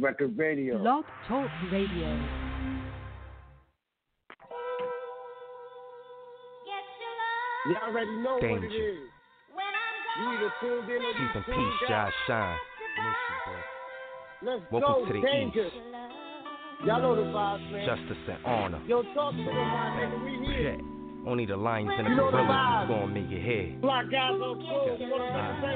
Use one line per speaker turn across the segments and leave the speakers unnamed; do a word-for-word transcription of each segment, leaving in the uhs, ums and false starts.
Record Radio.
Blog Talk Radio.
You already know
Danger.
what it is. You either tuned in or you
Keep in
tuned
peace,
out.
Josh Shine. Miss you,
Let's
Welcome
go,
to the
Danger.
East.
Y'all know the vibes, man.
Justice and honor.
Yo, talk to them, my nigga. We here.
Yeah. Only the lions and the
You know the
gorillas
vibes.
is gonna make it here.
Black guys on full. Go to Record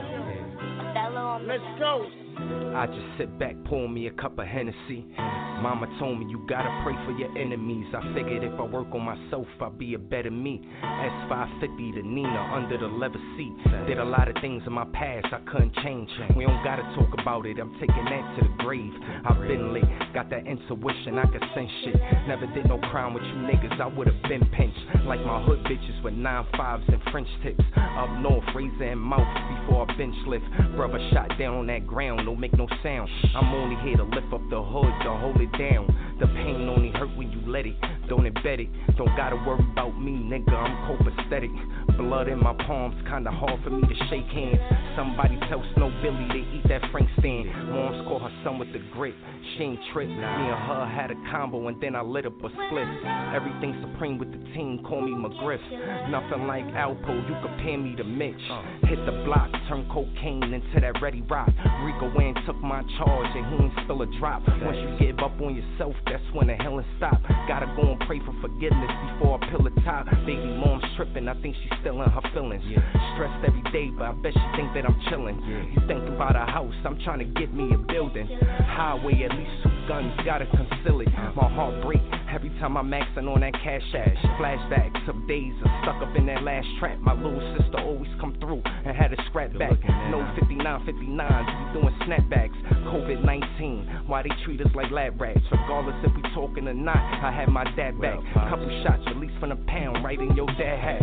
Radio. Let's go.
I just sit back, pour me a cup of Hennessy. Mama told me you gotta pray for your enemies. I figured if I work on myself, I'll be a better me. S five fifty to Nina under the leather seat. Did a lot of things in my past I couldn't change. We don't gotta talk about it, I'm taking that to the grave. I've been lit, got that intuition, I can sense shit. Never did no crime with you niggas, I would've been pinched. Like my hood bitches with nine fives and French tips. Up north, razor and mouth before I bench lift. Brother shot down on that ground, don't make no sound. I'm only here to lift up the hood, to hold it down. The pain only hurt when you let it, don't embed it. Don't gotta worry about me, nigga, I'm copacetic. Blood in my palms, kinda hard for me to shake hands. Somebody tell Snow Billy they eat that Frank stand. Moms call her son with the grip, she ain't tripped. Me and her had a combo and then I lit up a split. Everything supreme with the team, call me McGriff. Nothing like Alpo, you compare me to Mitch. Hit the block, turn cocaine into that ready rock. Rico Wayne took my charge and he ain't spill a drop. Once you give up on yourself, that's when the healing stop. Gotta go and pray for forgiveness before I peel the top. Baby mom's tripping, I think she's still in her feelings. Stressed every day, but I bet she think that I'm chilling. You think about a house, I'm trying to get me a building. Highway, at least two guns, gotta conceal it. My heart break every time I'm maxing on that cash ash. Flashbacks of days of stuck up in that last trap. My little sister always come through and had a scrap back. No fifty-nine fifty-nines, we doing snapbacks. COVID nineteen, why they treat us like lab rats? Regardless if we talking or not, I had my dad back. Couple shots released from the pound, right in your dad hat.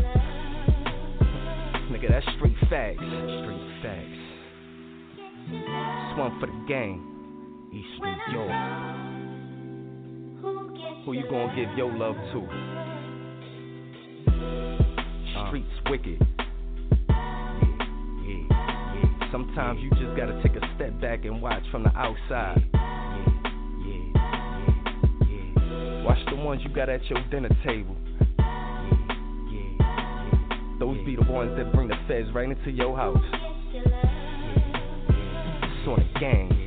Nigga, that's street facts. Street facts. Swung for the game. East New York. Who you gonna give your love to? Streets wicked. Yeah, yeah, yeah. Sometimes you just gotta take a step back and watch from the outside. Yeah, yeah, yeah, yeah. Watch the ones you got at your dinner table. Yeah, yeah, yeah. Those be the ones that bring the feds right into your house. Yeah, yeah. It's on the gang.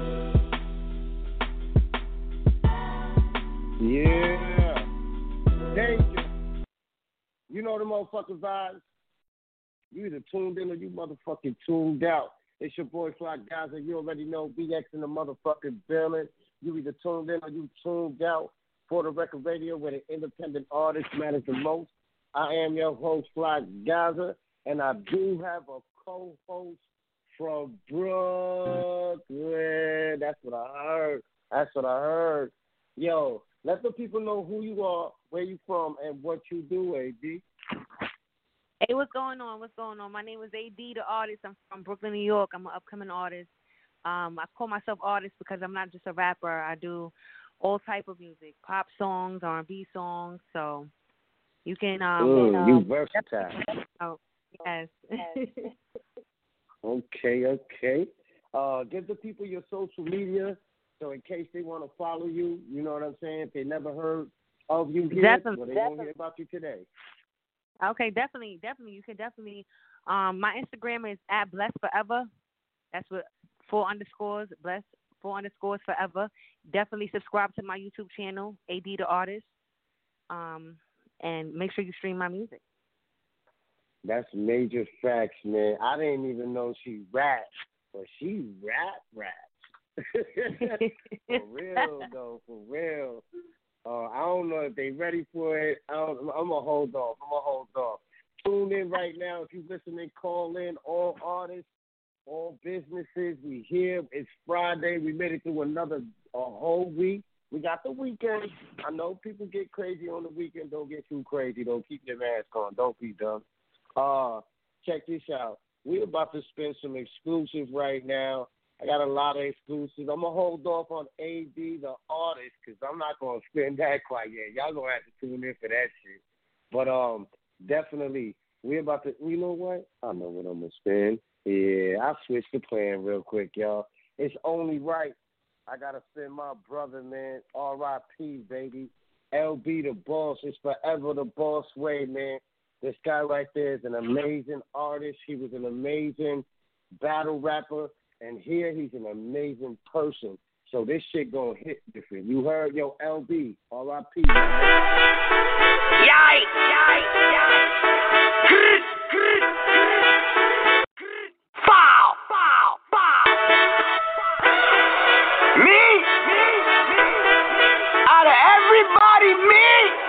Yeah. Danger. You know the motherfucking vibes. You either tuned in or you motherfucking tuned out. It's your boy Fly Guys, and you already know B X in the motherfucking building. You either tuned in or you tuned out for the Record Radio where the independent artist matters the most. I am your host, Fly Gaza, and I do have a co-host from Brooklyn. That's what I heard. That's what I heard. Yo, let the people know who you are, where you from, and what you do, A D.
Hey, what's going on? What's going on? My name is A D, the artist. I'm from Brooklyn, New York. I'm an upcoming artist. Um, I call myself artist because I'm not just a rapper. I do all type of music, pop songs, R and B songs. So you can. Um,
Mm,
um,
you versatile.
Oh, yes.
Okay, okay. Uh, give the people your social media, so in case they want to follow you, you know what I'm saying? If they never heard of you here,
Definitely,
well, they
definitely.
won't hear about you today.
Okay, definitely, definitely. You can definitely. Um, my Instagram is at Blessed Forever. That's with four underscores, Blessed four underscores Forever. Definitely subscribe to my YouTube channel, A D the Artist. Um, and make sure you stream my music.
That's major facts, man. I didn't even know she raps, but she rap raps. For real, though, for real. Uh, I don't know if they ready for it. I don't, I'm going to hold off. I'm going to hold off. Tune in right now. If you're listening, call in. All artists, all businesses, we here. It's Friday. We made it through another a whole week. We got the weekend. I know people get crazy on the weekend. Don't get too crazy, though. Keep your mask on. Don't be dumb. Uh, check this out. We're about to spin some exclusives right now. I got a lot of exclusives. I'm going to hold off on A D, the artist, because I'm not going to spin that quite yet. Y'all going to have to tune in for that shit. But um, definitely, we're about to, you know what? I know what I'm going to spin. Yeah, I'll switch the plan real quick, y'all. It's only right I gotta send my brother, man. R I P, baby. L B the boss. It's forever the boss way, man. This guy right there is an amazing artist. He was an amazing battle rapper, and here he's an amazing person. So this shit gonna hit different. You heard, yo, L B, R I P.
Yikes, yikes, yikes. Foul, foul, foul. Me, me, me. Out of everybody, me.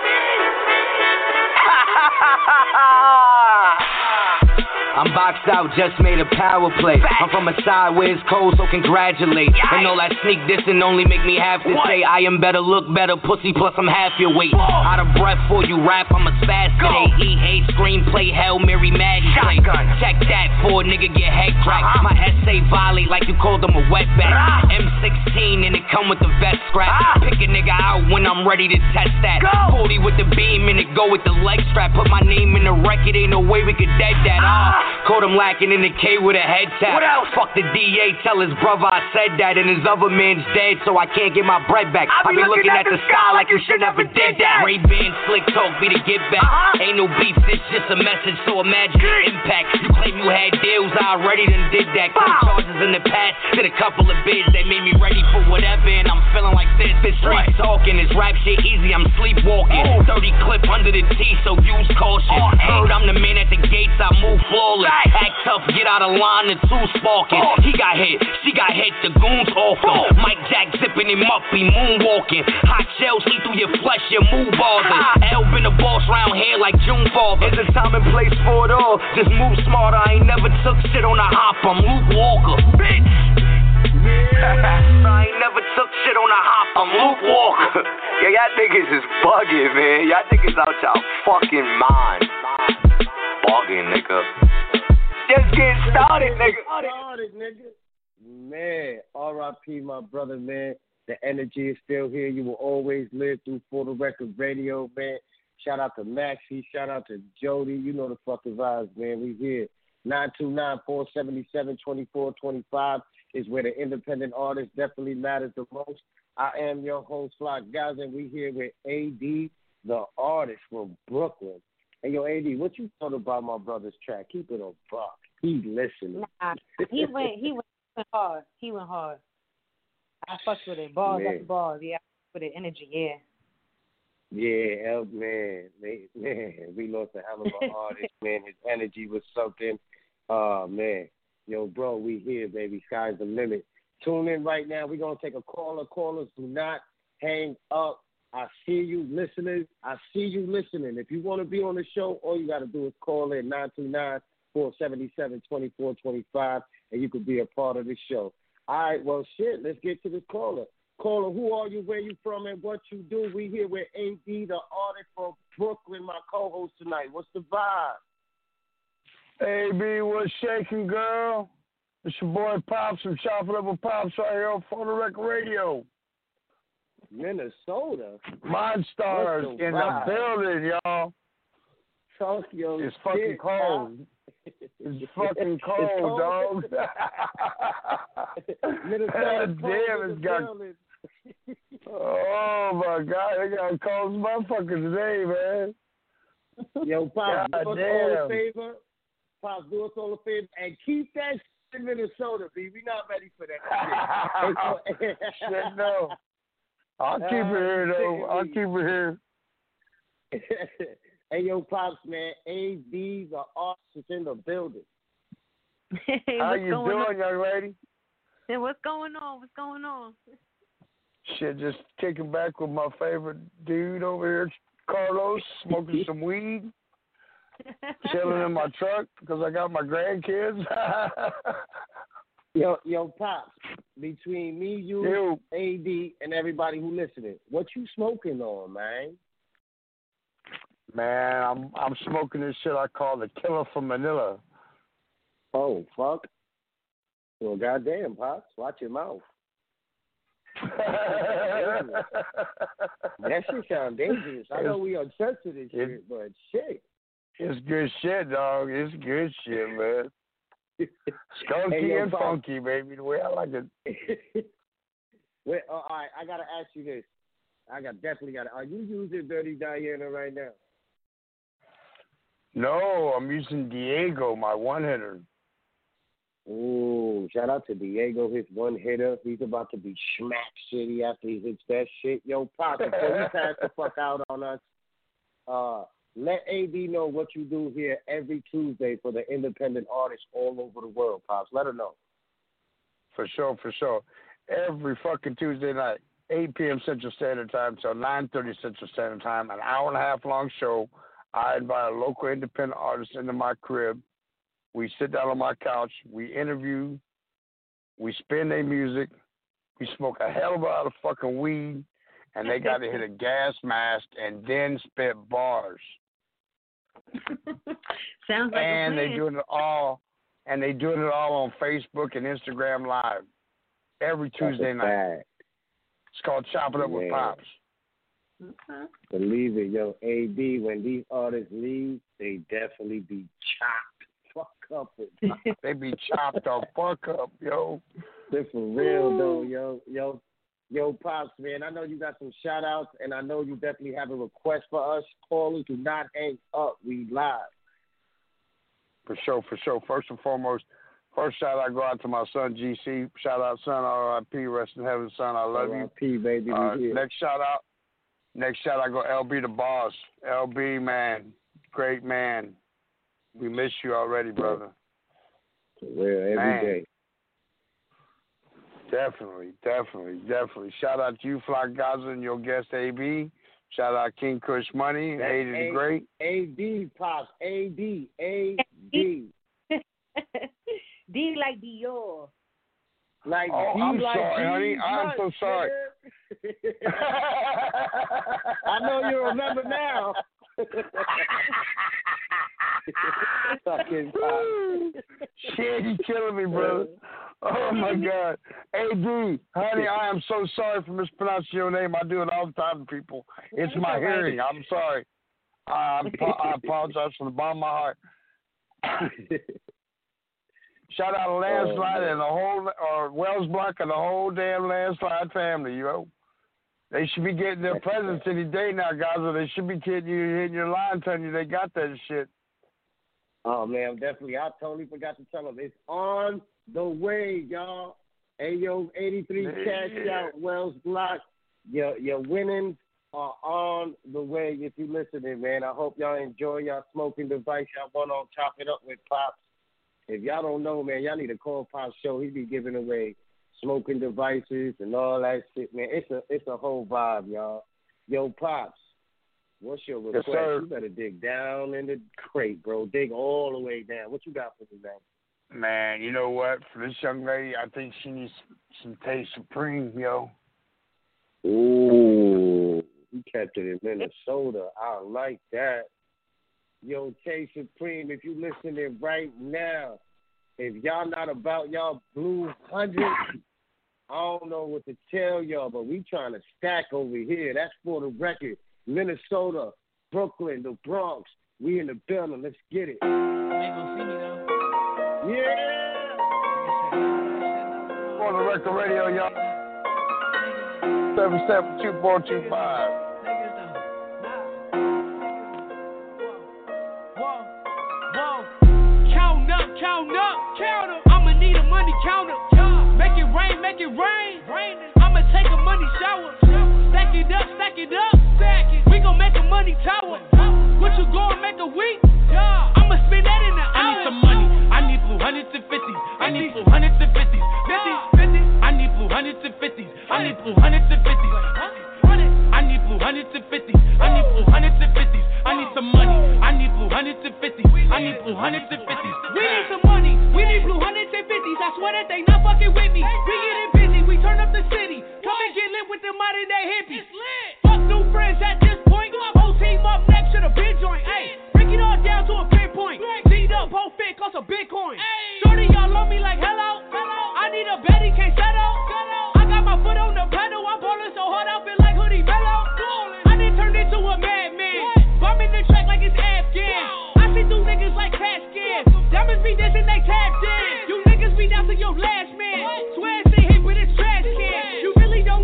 Ha ha ha ha ha.
I'm boxed out, just made a power play. I'm from a side where it's cold, so congratulate. And all that sneak dissing only make me have to say I am better, look better, pussy, plus I'm half your weight. Out of breath for you rap, I'm a spaz today. E eight screenplay, Hail Mary Madden play. Check that for a nigga get head cracked. My essay violate like you called them a wetback. M sixteen and it come with the vest scrap. Pick a nigga out when I'm ready to test that. forty with the beam and it go with the leg strap. Put my name in the record, ain't no way we could dead that. Ah. Caught him lacking in the K with a head tap.
What else?
Fuck the D A, tell his brother I said that. And his other man's dead, so I can't get my bread back. I be, be looking, looking at, at the sky like you should never did that. Ray-Ban, slick talk, be the give back. Uh-huh. Ain't no beef, this just a message, so imagine the impact. You claim you had deals, I already done did that. Couple charges in the past, did a couple of bids that made me ready for whatever. And I'm feeling like this, this street talking, this rap shit easy, I'm sleepwalking. Oh. thirty clip under the T, so use caution. Oh, heard I'm the man at the gates, I move flawless. Right. Act tough, get out of line, the two sparking. Oh. He got hit, she got hit, the goons off him. Oh. Mike Jack zipping him up, he moonwalking. Hot shells see through your flesh, your move bothers. L been the boss round here like June father. There's a time and place for it all, just move smarter. I ain't never took shit on a hop, I'm Luke Walker. Bitch! Yeah. I ain't never took shit on a hop, I'm Luke Walker.
Yeah, y'all niggas is bugging, man. Y'all niggas out y'all fucking mind. Bugging, nigga. Just getting started, nigga.
Started, nigga. Man, R I P, my brother, man. The energy is still here. You will always live through For the Record Radio, man. Shout out to Maxie. Shout out to Jody. You know the fucking vibes, man. We here. nine two nine, four seven seven, two four two five is where the independent artist definitely matters the most. I am your host, Flock Guys, and we here with A D, the artist from Brooklyn. Hey, yo, A D, what you thought about my brother's track? Keep it on buck. He listening.
Nah, he went, he went hard. He went hard. I fucked with it. Balls
man.
after balls. Yeah, I fucked with it. Energy, yeah.
Yeah, El, man, man, we lost a hell of an artist, man. His energy was something. Oh, man. Yo, bro, we here, baby. Sky's the limit. Tune in right now. We're going to take a caller. Callers, do not hang up. I see you, listeners. I see you listening. If you want to be on the show, all you got to do is call in nine two nine, four seven seven, two four two five, and you could be a part of the show. All right, well, shit, let's get to this caller. Caller, who are you, where you from, and what you do? We here with A D, the artist from Brooklyn, my co-host tonight. What's the vibe?
A B, what's shaking, girl? It's your boy Pops from Chocolate Level Pops right here on For the Record Radio.
Minnesota?
Monstars the in the building, y'all.
Talk your
It's fucking
shit,
cold. It's fucking cold,
it's cold.
dog.
Minnesota,
damn, it's got... Oh, my God. It got cold as motherfucker today, man.
Yo, Pops,
God
do us
damn.
all a favor. Pops, do us all a favor. And keep that shit in Minnesota, B. We not ready for that shit.
Shit, no. I'll keep it here, though. I'll keep it here.
Hey, yo, Pops, man. A D, the artist in the building.
Hey,
How
what's
you
going
doing,
on?
young lady?
Hey, what's going on? What's going on?
Shit, just kicking back with my favorite dude over here, Carlos, smoking some weed, chilling in my truck because I got my grandkids.
Yo, yo, Pops, between me, you,
Yo.
A D, and everybody who listening, what you smoking on, man?
Man, I'm I'm smoking this shit I call the Killer from Manila.
Oh, fuck. Well, goddamn, Pops, watch your mouth. That shit sound dangerous. I know we unsensitive shit, but shit.
It's good shit, dog. It's good shit, man. Skunky
Hey, yo,
and
Pops.
funky, baby, the way I like it.
Wait, uh, all right, I gotta ask you this. I got definitely got. Are you using Dirty Diana right now?
No, I'm using Diego, my one hitter.
Ooh, shout out to Diego, his one hitter. He's about to be smack city after he hits that shit. Yo, Pop, before you pass the fuck out on us, uh, let A B know what you do here every Tuesday for the independent artists all over the world, Pops. Let her know.
For sure, for sure. Every fucking Tuesday night, eight p.m. Central Standard Time till nine thirty Central Standard Time, an hour and a half long show. I invite a local independent artist into my crib. We sit down on my couch. We interview. We spin their music. We smoke a hell of a lot of fucking weed. And they got to hit a gas mask and then spit bars.
Sounds like
and
a plan.
they doing it all. And they doing it all on Facebook and Instagram Live every Tuesday night.
Bad.
It's called Chop It Up
yeah.
with Pops.
Okay.
Believe it, yo. A D, when these artists leave, they definitely be chopped. Fuck up with
They be chopped the fuck up, yo.
They're for real though, yo, yo, yo, Pops, man. I know you got some shout outs, and I know you definitely have a request for us. Callers, do not hang up. We live.
For sure, for sure. First and foremost, first shout out go out to my son G C. Shout out, son, R I P, rest in heaven, son. I love
R I
you.
P, baby.
Uh,
we here.
next shout out, next shout out go L B the boss. L B, man, great man. We miss you already, brother.
For real, every
Man.
day.
Definitely, definitely, definitely. Shout out to you, Fly Gaza, and your guest, A B. Shout out King Kush Money,
That's
Hated the
A-
Great.
A D, Pops. A D. A D.
D like Dior.
Like,
Oh,
D
I'm
like
sorry,
D
honey. I'm so
blood,
sorry.
nigga. I know you remember now. Fucking Pops.
Shit, you killing me, brother. Oh, my God. A D, honey, I am so sorry for mispronouncing your name. I do it all the time to people. It's my hearing. I'm sorry. I, I apologize from the bottom of my heart. Shout out to Landslide oh, and the whole, or Wells Block and the whole damn Landslide family, you know. They should be getting their presents any day now, guys, or they should be getting you, hitting your line, telling you they got that shit.
Oh, man, definitely. I totally forgot to tell them. It's on the way, y'all. Hey, yo, eighty-three
yeah.
Cash Out, Wells Block. Your, your winnings are on the way if you listening, man. I hope y'all enjoy y'all smoking device. Y'all want to chop it up with Pops. If y'all don't know, man, y'all need to call Pops show. He be giving away smoking devices and all that shit, man. It's a it's a whole vibe, y'all. Yo, Pops, what's your request?
Yes, sir.
You better dig down in the crate, bro. Dig all the way down. What you got for me, man?
Man, you know what? For this young lady, I think she needs some Taste Supreme, yo.
Ooh, you kept it in Minnesota. I like that. Yo, Taste Supreme, if you listening right now, if y'all not about y'all blue hundred, I don't know what to tell y'all, but we trying to stack over here. That's for the record. Minnesota, Brooklyn, the Bronx, we in the building. Let's get it.
They gonna see me though.
Yeah.
On the record radio, y'all. seven seven two four two five.
Count up, count up, count up. I'ma need a money counter. Make it rain, make it rain. I'ma take a money shower. Stack it up, stack it up. We gon' make a money tower. What you gon' make a week? I'ma spend that in an hour. I need some money. I need blue hundreds and fifties. I need blue hundreds and fifties. Fifties, fifties. I need blue hundreds and fifties. I need blue hundreds and fifties. I need blue hundreds and fifties. I need blue hundreds and fifties. I need some money. I need blue hundreds and fifties. I need blue hundreds and fifties. We need some money. We need blue hundreds and fifties. I swear that they not fucking with me. We getting busy. We turn up the city. Come and get lit with the modern day hippies. Fuck new friends at this point. Whole team up next to the big joint. Hey, break it all down to a pinpoint. Beat up, whole fit cost a Bitcoin. Shorty, y'all love me like hello. I need a Betty, can't settle. I got my foot on the pedal. I'm ballin' so hard, I feel like Hoodie Mellow. I done turned into a madman. Bumping the track like it's Afghan. I see through niggas like cat skin. Diamonds be dissing, they tapped in. You niggas be down to your last man. Swear it's a hit, but it's trash can. You really don't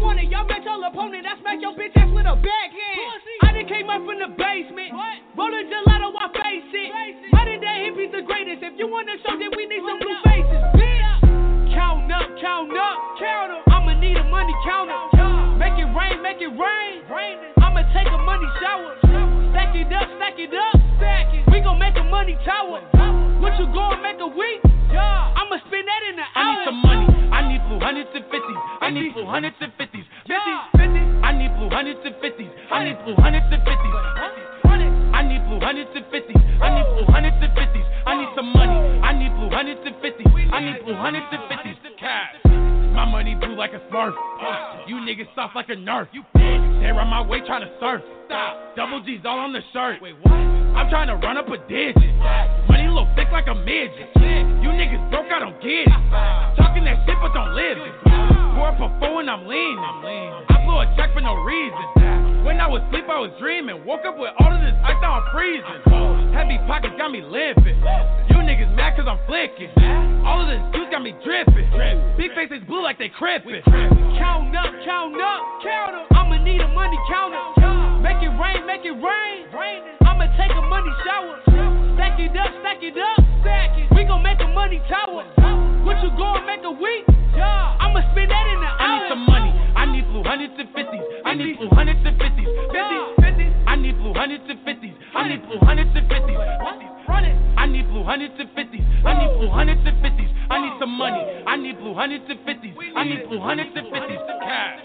met your opponent, I smack your bitch ass with a backhand. I done came up from the basement. Rollin' gelato, I face it. Modern day hippies the greatest. If you wanna show, then we need some blue faces. Bitch. Count up, count up, count up. I'ma need a money counter. Make it rain, make it rain. I'ma take a money shower. Stack it up, stack it up. We gon' make a money tower. What you gon' make a week? I'ma spend that in an hour. I need some money. I need blue hundreds and fifties. I need blue hundreds and fifties. Fifties, fifties. I need blue hundreds and fifties. I need blue hundreds and fifties. I need blue hundreds and fifties. I need blue hundreds and fifties. I need some money. I need blue hundreds and fifties. I need blue hundreds and fifties. Cash. My money blue like a smurf. You niggas soft like a nerf. You bitch. They're on my way trying to surf. Stop. Double G's all on the shirt. Wait, what? I'm trying to run up a digit. Money look thick like a midget. You niggas broke, I don't get it. Talking that shit but don't live it. Pour up a four and I'm leaning. I blew a check for no reason. When I was asleep, I was dreaming. Woke up with all of this ice, now I'm freezing. Heavy pockets got me limping. You niggas mad cause I'm flicking. All of this juice got me dripping. Big faces blue like they crippin'. Count up, count up, count up. I'ma need a money counter. Make it rain, make it rain. I'ma take a money shower. Stack it up, stack it up. We gon' make a money tower. What you gon' make a week? I'ma spend that in an hour. I need some money. I need blue hundreds and fifties. I need blue hundreds and fifties. Fifties. I need blue hundreds and fifties. I need blue hundreds and fifties. I need blue hundreds and fifties. I need blue hundreds and fifties. I need some money. I need blue hundreds and fifties. I need blue hundreds and fifties. Cash.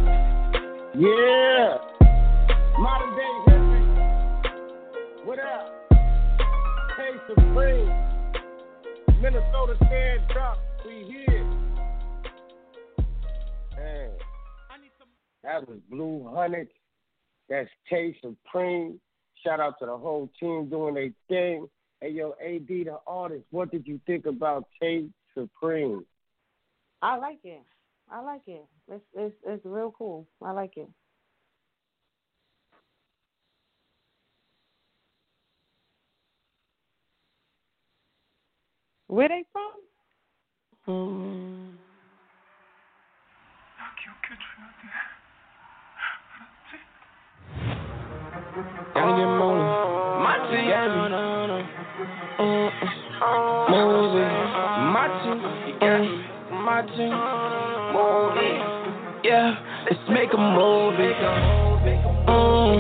Yeah. Modern day history. What up? Hey, Supreme. Minnesota stand up. We here. Man. That was Blue Hundreds. That's Tay Supreme. Shout out to the whole team doing their thing. Hey, yo, A D, the artist, what did you think about Tay Supreme?
I like it. I like it. It's it's it's real cool. I like it. Where they from? Mm.
Gotta get money. My team. Yeah, no, no, no. Mm, mm. Movie. My team. Yeah. My team. Movie. Yeah. Let's make a movie. Mm.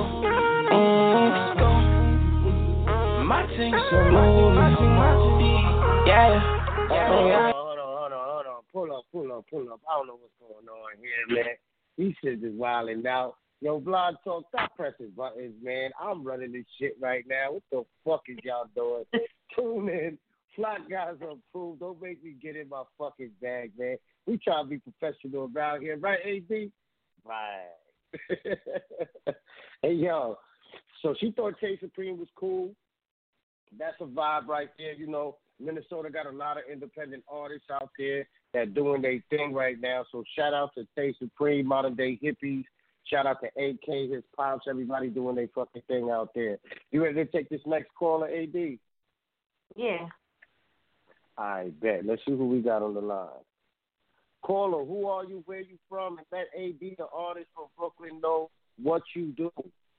Mm. My team. Movie. Yeah.
Hold on, hold on, hold on, hold on. Pull up, pull up, pull up. I don't know what's going on here, man. These shit is wilding out. Yo, Blog Talk, stop pressing buttons, man. I'm running this shit right now. What the fuck is y'all doing? Tune in. Flock guys are approved. Don't make me get in my fucking bag, man. We try to be professional around here, right, A D? Right. Hey, yo. So she thought Tay Supreme was cool. That's a vibe right there, you know. Minnesota got a lot of independent artists out there that doing their thing right now. So shout out to Tay Supreme, Modern Day Hippies. Shout out to A K, his pops, everybody doing their fucking thing out there. You ready to take this next caller, A D?
Yeah.
I bet. Let's see who we got on the line. Caller, who are you? Where you from? And let A D, the artist from Brooklyn, know what you do.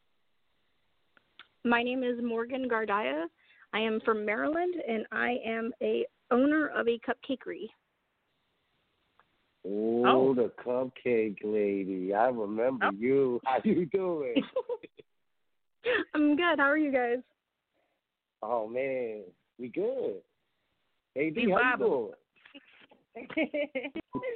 My name is Morgan Gardia. I am from Maryland, and I am a owner of a cupcakery.
Ooh,
Oh,
the cupcake lady. I remember
oh.
you. How you doing?
I'm good. How are you guys?
Oh, man. We good. A D,
We
how
vibing.
you doing?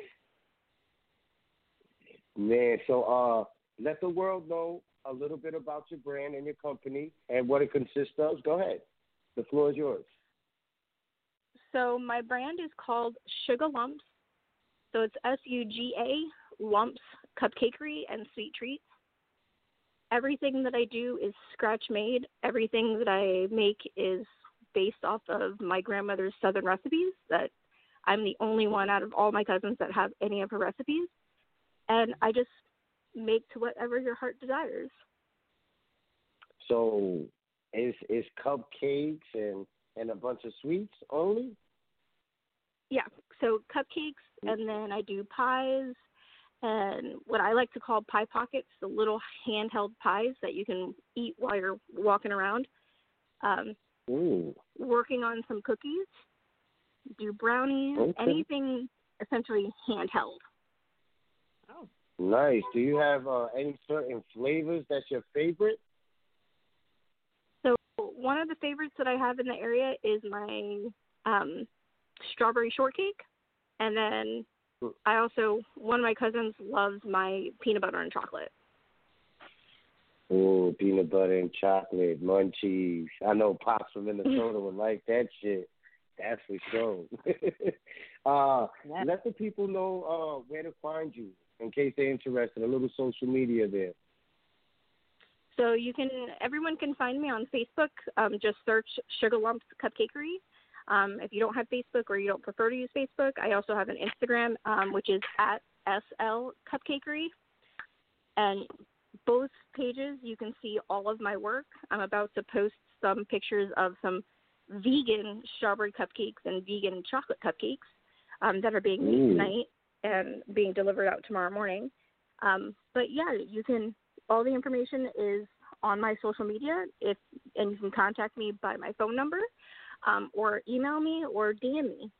Man, so uh, let the world know a little bit about your brand and your company and what it consists of. Go ahead. The floor is yours.
So my brand is called Sugar Lumps. So it's S U G A, Lumps, Cupcakery, and Sweet Treats. Everything that I do is scratch made. Everything that I make is based off of my grandmother's Southern recipes. That I'm the only one out of all my cousins that have any of her recipes. And I just make to whatever your heart desires.
So it's, it's cupcakes and, and a bunch of sweets only?
Yeah, so cupcakes, and then I do pies, and what I like to call pie pockets, the little handheld pies that you can eat while you're walking around. Um,
Ooh.
Working on some cookies, do brownies,
Okay.
anything essentially handheld.
Oh.
Nice. Do you have uh, any certain flavors that's your favorite?
So one of the favorites that I have in the area is my um, strawberry shortcake. And then I also, one of my cousins loves my peanut butter and chocolate.
Oh, peanut butter and chocolate, munchies. I know Pops from Minnesota would like that shit. That's for sure. uh,
Yeah.
Let the people know uh, where to find you in case they're interested. A little social media there.
So you can, everyone can find me on Facebook. Um, just search Sugar Lumps Cupcakery. Um, if you don't have Facebook or you don't prefer to use Facebook, I also have an Instagram, um, which is at S L Cupcakery. And both pages, you can see all of my work. I'm about to post some pictures of some vegan strawberry cupcakes and vegan chocolate cupcakes um, that are being made
Ooh.
tonight and being delivered out tomorrow morning. Um, but yeah, you can, all the information is on my social media, if and you can contact me by my phone number um, or email me or D M me.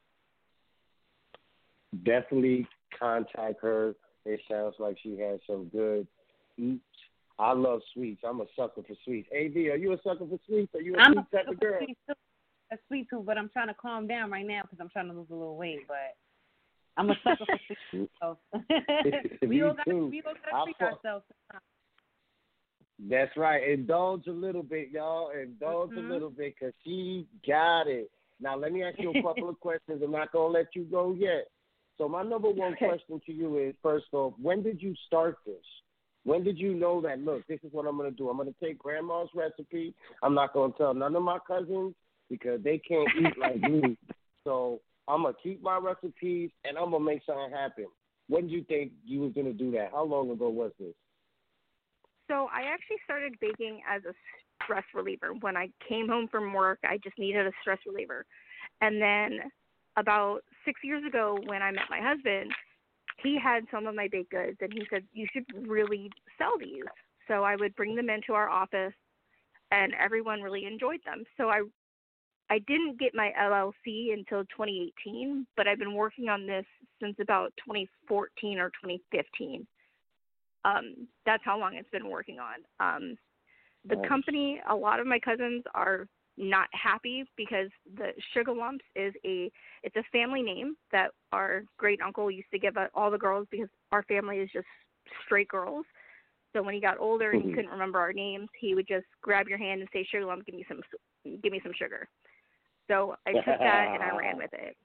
Definitely contact her. It sounds like she has some good eats. I love sweets. I'm a sucker for sweets. A V, are you a sucker for sweets? Are you a
I'm
sweet
a
type of girl?
sweet too, a sweet tooth, but I'm trying to calm down right now because I'm trying to lose a little weight. But I'm a sucker for sweets. So. we
Me
all got
too.
we all got
I
to treat
fuck-
ourselves.
That's right. Indulge a little bit, y'all. Indulge
Mm-hmm.
a little bit because she got it. Now, let me ask you a couple of questions. I'm not going to let you go yet. So my number one
Okay.
question to you is, first off, when did you start this? When did you know that, look, this is what I'm going to do? I'm going to take Grandma's recipe. I'm not going to tell none of my cousins because they can't eat like me. So I'm going to keep my recipes, and I'm going to make something happen. When did you think you was going to do that? How long ago was this?
So I actually started baking as a stress reliever. When I came home from work, I just needed a stress reliever. And then about six years ago when I met my husband, he had some of my baked goods, and he said, you should really sell these. So I would bring them into our office, and everyone really enjoyed them. So I I didn't get my L L C until twenty eighteen, but I've been working on this since about twenty fourteen or twenty fifteen. Um, that's how long it's been working on. Um, the
Nice.
company, a lot of my cousins are not happy because the Sugar Lumps is a it's a family name that our great uncle used to give all the girls because our family is just straight girls. So when he got older and he couldn't remember our names, he would just grab your hand and say, "Sugar Lump, give me some, give me some sugar." So I took that and I ran with it.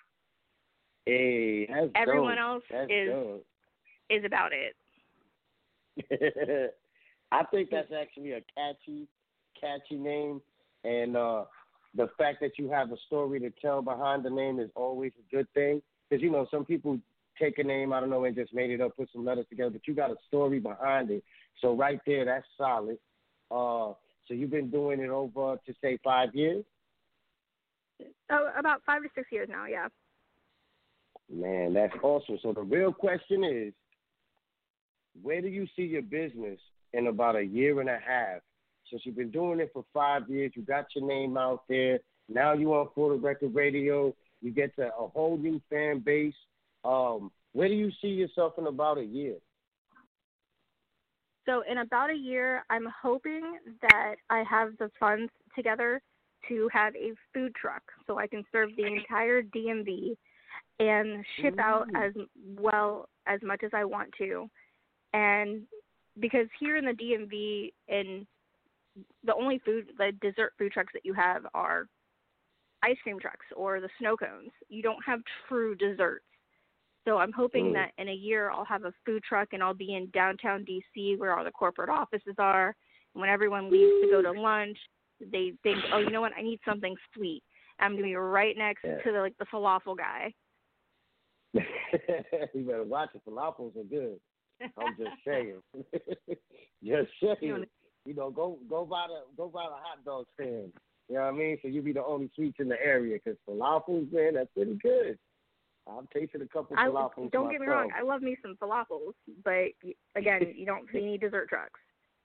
Hey, that's
Everyone
dope.
else
That's
is
dope.
is about it.
I think that's actually a catchy, catchy name, and uh, the fact that you have a story to tell behind the name is always a good thing. Because you know, some people take a name, I don't know, and just made it up, put some letters together, but you got a story behind it. So right there, that's solid. Uh, so you've been doing it over to say five years.
Oh, about five to six years now, yeah.
Man, that's awesome. So the real question is, where do you see your business in about a year and a half? Since you've been doing it for five years, you got your name out there. Now you're on For the Record Radio. You get to a whole new fan base. Um, where do you see yourself in about a year?
So in about a year, I'm hoping that I have the funds together to have a food truck so I can serve the entire D M V and ship out as well as much as I want to. And because here in the D M V, and the only food, the dessert food trucks that you have are ice cream trucks or the snow cones. You don't have true desserts. So I'm hoping
Mm.
that in a year I'll have a food truck and I'll be in downtown D C where all the corporate offices are. And when everyone leaves to go to lunch, they think, oh, you know what, I need something sweet. I'm going to be right next
Yeah.
to the, like the falafel guy.
You better watch it. Falafels are good. I'm just saying. Just saying. You know, go go by the go by the hot dog stand. You know what I mean? So you be the only sweets in the area because falafels, man, that's pretty good. I've tasted a couple
I,
falafels.
don't get me wrong,
myself.
I love me some falafels, but again, you don't see any dessert trucks.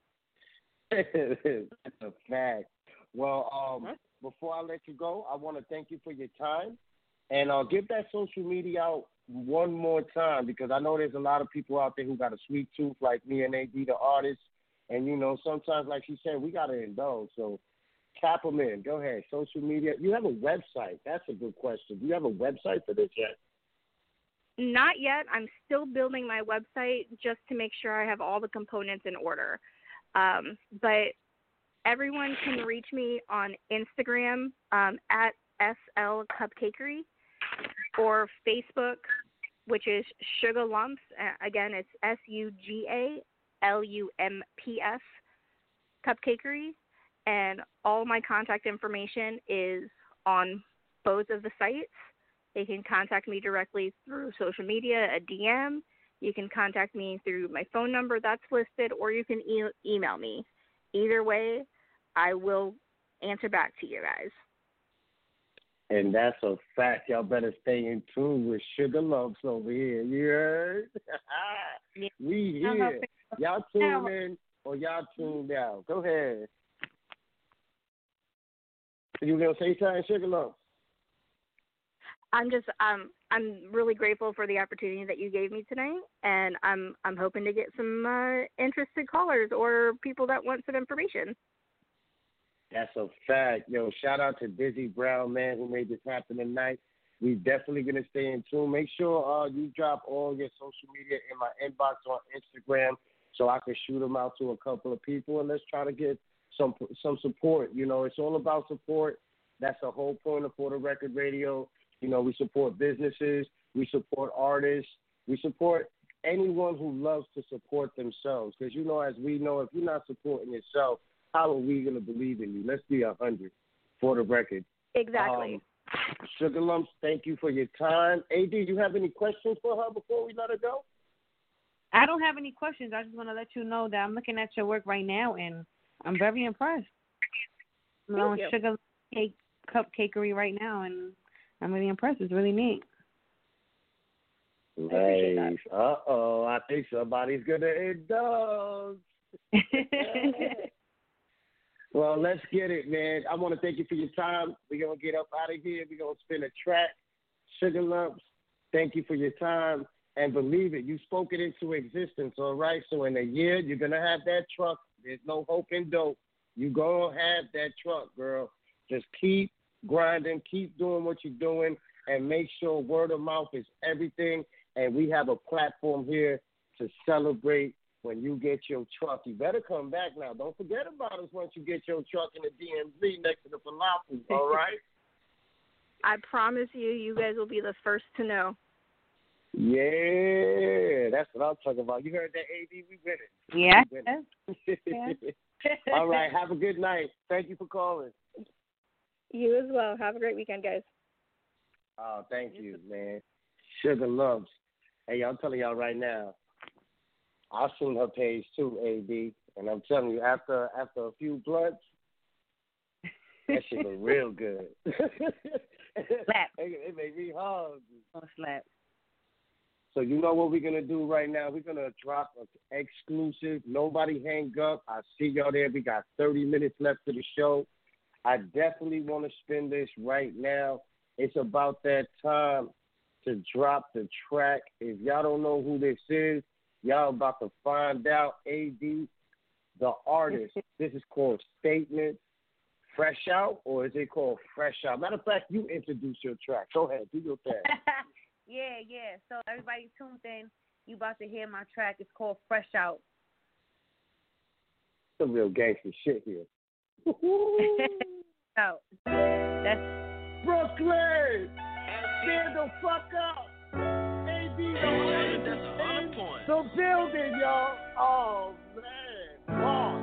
That's a fact. Well, um, before I let you go, I want to thank you for your time, and uh, give that social media out one more time, because I know there's a lot of people out there who got a sweet tooth like me and A D, the artists, and, you know, sometimes, like she said, we got to indulge, so tap them in. Go ahead. Social media. You have a website. That's a good question. Do you have a website for this yet?
Not yet. I'm still building my website just to make sure I have all the components in order. Um, but everyone can reach me on Instagram um, at S L Cupcakery, or Facebook, which is Sugar Lumps. Uh, again, it's S U G A L U M P S, Cupcakery. And all my contact information is on both of the sites. They can contact me directly through social media, a D M. You can contact me through my phone number that's listed, or you can e- email me. Either way, I will answer back to you guys.
And that's a fact. Y'all better stay in tune with Sugar Lumps over here. You heard? We here. Y'all tune in or y'all tuned out. Go ahead. You gonna say something, Sugar Lumps?
I'm just um I'm really grateful for the opportunity that you gave me tonight, and I'm I'm hoping to get some uh, interested callers or people that want some information.
That's a fact. Yo, shout out to Dizzy Brown, man, who made this happen tonight. We definitely gonna stay in tune. Make sure uh you drop all your social media in my inbox on Instagram so I can shoot them out to a couple of people, and let's try to get some some support. You know, it's all about support. That's the whole point of For the Record Radio. You know, we support businesses, we support artists, we support anyone who loves to support themselves. Because, you know, as we know, if you're not supporting yourself, how are we going to believe in you? Let's be a hundred For the Record.
Exactly.
Um, Sugar Lumps, thank you for your time. A D, do you have any questions for her before we let her go?
I don't have any questions. I just want to let you know that I'm looking at your work right now, and I'm very impressed. I'm on Sugar Cake Cupcakery right now, and I'm really impressed. It's really neat.
Nice. Uh-oh. I think somebody's going to indulge. Well, let's get it, man. I want to thank you for your time. We're going to get up out of here. We're going to spin a track. Sugar Lumps, thank you for your time. And believe it, you spoke it into existence, all right? So in a year, you're going to have that truck. There's no hope in dope. You're going to have that truck, girl. Just keep grinding, keep doing what you're doing, and make sure word of mouth is everything. And we have a platform here to celebrate when you get your truck. You better come back now. Don't forget about us once you get your truck in the D M V next to the falafel, all right?
I promise you, you guys will be the first to know.
Yeah, that's what I'm talking about. You heard that, A D? We winning.
Yeah.
We winning. Yeah. All right, have a good night. Thank you for calling.
You as well. Have a great weekend, guys.
Oh, thank you, man. Sugar Lumps. Hey, I'm telling y'all right now, I've seen her page too, A D, and I'm telling you, after after a few blunts, that shit look real good.
Slap.
It, it made me hug.
Oh, slap.
So you know what we're going to do right now? We're going to drop an exclusive. Nobody hang up. I see y'all there. We got thirty minutes left of the show. I definitely want to spin this right now. It's about that time to drop the track. If y'all don't know who this is, y'all about to find out. A D, the artist. This is called Statement. Fresh Out, or is it called Fresh Out? Matter of fact, you introduce your track. Go ahead, do your thing.
yeah, yeah. So everybody tuned in. You about to hear my track. It's called Fresh Out.
Some real gangster shit here.
Out. That's
Brooklyn. Stand the fuck up. A D, the artist is in the building, y'all. Oh man, boss.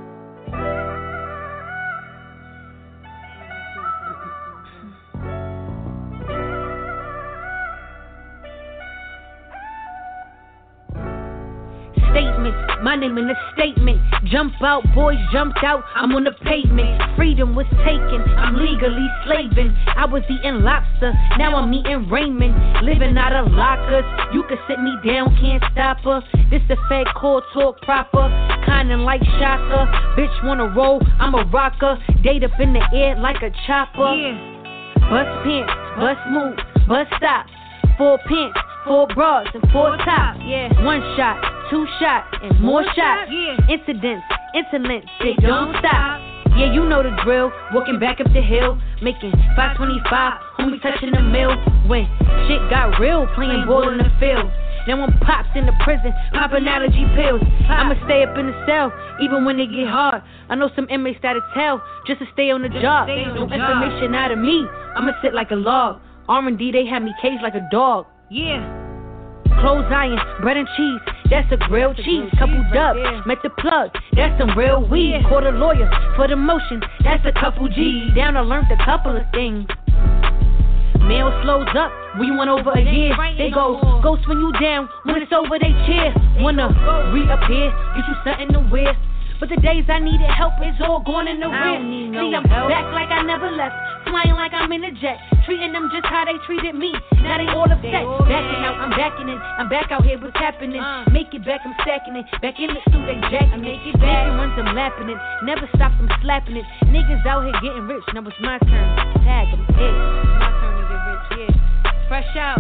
statement. My name in the statement. Jump out, boys jumped out. I'm on the pavement. Freedom was taken. I'm legally slaving. I was eating lobster. Now I'm eating raiment. Living out of lockers. You can sit me down, can't stop her. This the fed core talk proper. Kinda like Shaka. Bitch wanna roll, I'm a rocker. Date up in the air like a chopper. Yeah. Bust pants, bust moves, bust stops. Four pants, four bras, and four tops. Yeah. One shot, two shot, and more shots. Yeah. Incidents, insolence, they don't stop. Yeah, you know the drill. Walking back up the hill, making five twenty-five, homie touching the mill. When shit got real, playing ball in the field. Then one pops in the prison, popping allergy pills. I'ma stay up in the cell, even when it get hard. I know some inmates that'll tell, just to stay on the job. No information out of me, I'ma sit like a log. R and D, they had me caged like a dog. Yeah. Clothes iron, bread and cheese, that's a grilled cheese. Couple dubs, met the plug, that's some real weed. Caught a lawyer for the motion, that's a couple G's. Down I learned a couple of things. Mail slows up, we went over a year. They go, go swing you down when it's over, they cheer. Wanna reappear, get you something to wear. But the days I needed help is all gone in the wind. See, I'm back like I never left, flying like I'm in a jet, treating them just how they treated me. Now they all upset. Backing out, I'm backing in. I'm back out here, what's happening? Make it back, I'm stacking it. Back in the studio, they jacking it. Make it back, runs, I'm lapping it. Never stop, I'm slapping it. Niggas out here getting rich, now it's my turn. Tag them, hey, my turn to get rich, yeah. Fresh out.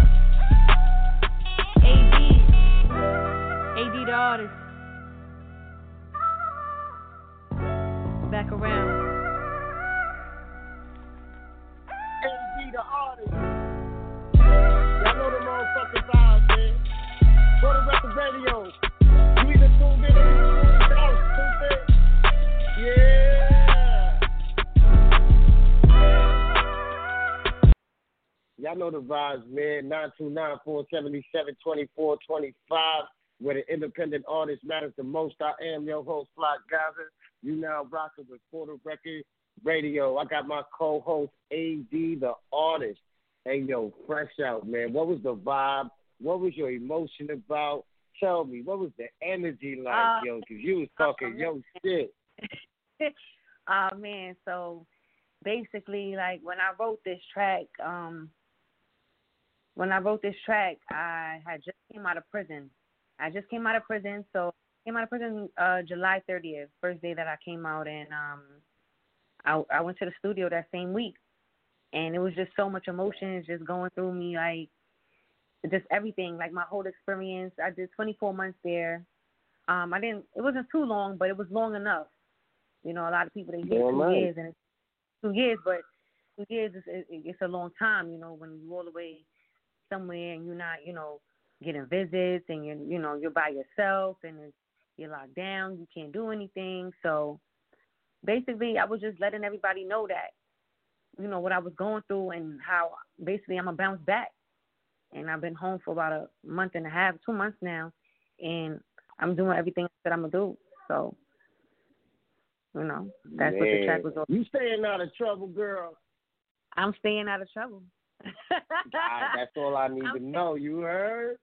A D. A D the artist. Back around.
A D the artist. Y'all know the motherfucking vibes, man. Go to record radio. You either tuned in or you tuned out. Tuned in. Yeah. Y'all know the vibes, man. nine two nine, four seven seven, two four two five. Where the independent artist matters the most. I am your host, Fly Gaza. You now rocking with Porter Record Radio. I got my co-host, A D, the artist. Hey, yo, fresh out, man. What was the vibe? What was your emotion about? Tell me, what was the energy like, uh, yo? Because you was talking uh, yo shit.
Oh, uh, man. So, basically, like, when I wrote this track, um, when I wrote this track, I had just came out of prison. I just came out of prison, so came out of prison uh, July thirtieth, first day that I came out, and um, I, I went to the studio that same week, and it was just so much emotions just going through me, like just everything, like my whole experience. I did twenty-four months there. Um, I didn't. It wasn't too long, but it was long enough. You know, a lot of people they hear two right. years and it's two years, but two years is it, it's a long time. You know, when you all the way somewhere and you're not, you know, getting visits and you you know you're by yourself and it's, you're locked down, you can't do anything. So basically I was just letting everybody know that, you know, what I was going through and how basically I'm gonna bounce back. And I've been home for about a month and a half, two months now, and I'm doing everything that I'm gonna do. So, you know, that's Man. what the track was all.
You staying out of trouble, girl.
I'm staying out of trouble.
God, that's all I need I'm to know. You heard?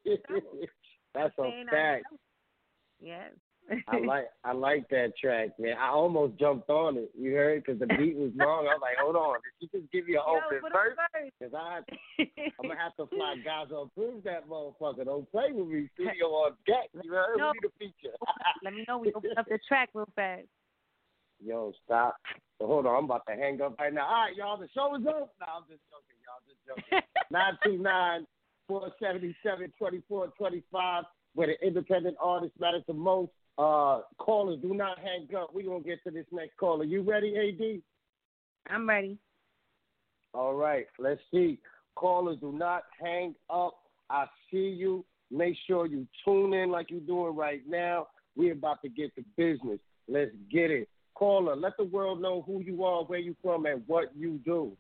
That's a fact.
Yes.
I like I like that track, man. I almost jumped on it. You heard? Because the beat was wrong. I was like, hold on. Did she just give you an open verse? Because I'm going to have to Fly Gaza approve that motherfucker. Don't play with me. Studio on deck. You heard? No. We need a feature.
Let me know. We open up the track real fast.
Yo, stop. So hold on, I'm about to hang up right now. All right, y'all, the show is up. No, I'm just joking, y'all. Just joking. nine two nine, four seven seven, two four two five, where the independent artist matters the most. Uh, callers, do not hang up. We're going to get to this next caller. You ready, A D?
I'm ready.
All right, let's see. Callers, do not hang up. I see you. Make sure you tune in like you're doing right now. We're about to get to business. Let's get it. Caller, let the world know who you are, where you from, and what you do.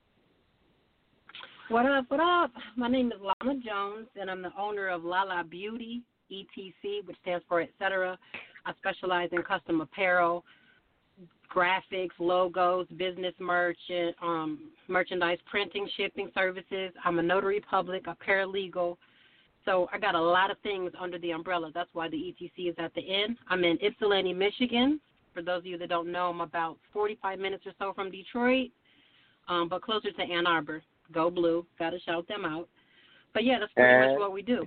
What up, what up? My name is Lama Jones, and I'm the owner of Lala Beauty, E T C, which stands for et cetera. I specialize in custom apparel, graphics, logos, business merch, um, merchandise printing, shipping services. I'm a notary public, a paralegal, So I got a lot of things under the umbrella. That's why the E T C is at the end. I'm in Ypsilanti, Michigan. For those of you that don't know, I'm about forty-five minutes or so from Detroit, um, but closer to Ann Arbor. Go Blue. Got to shout them out. But, yeah, that's pretty
and...
much what we do.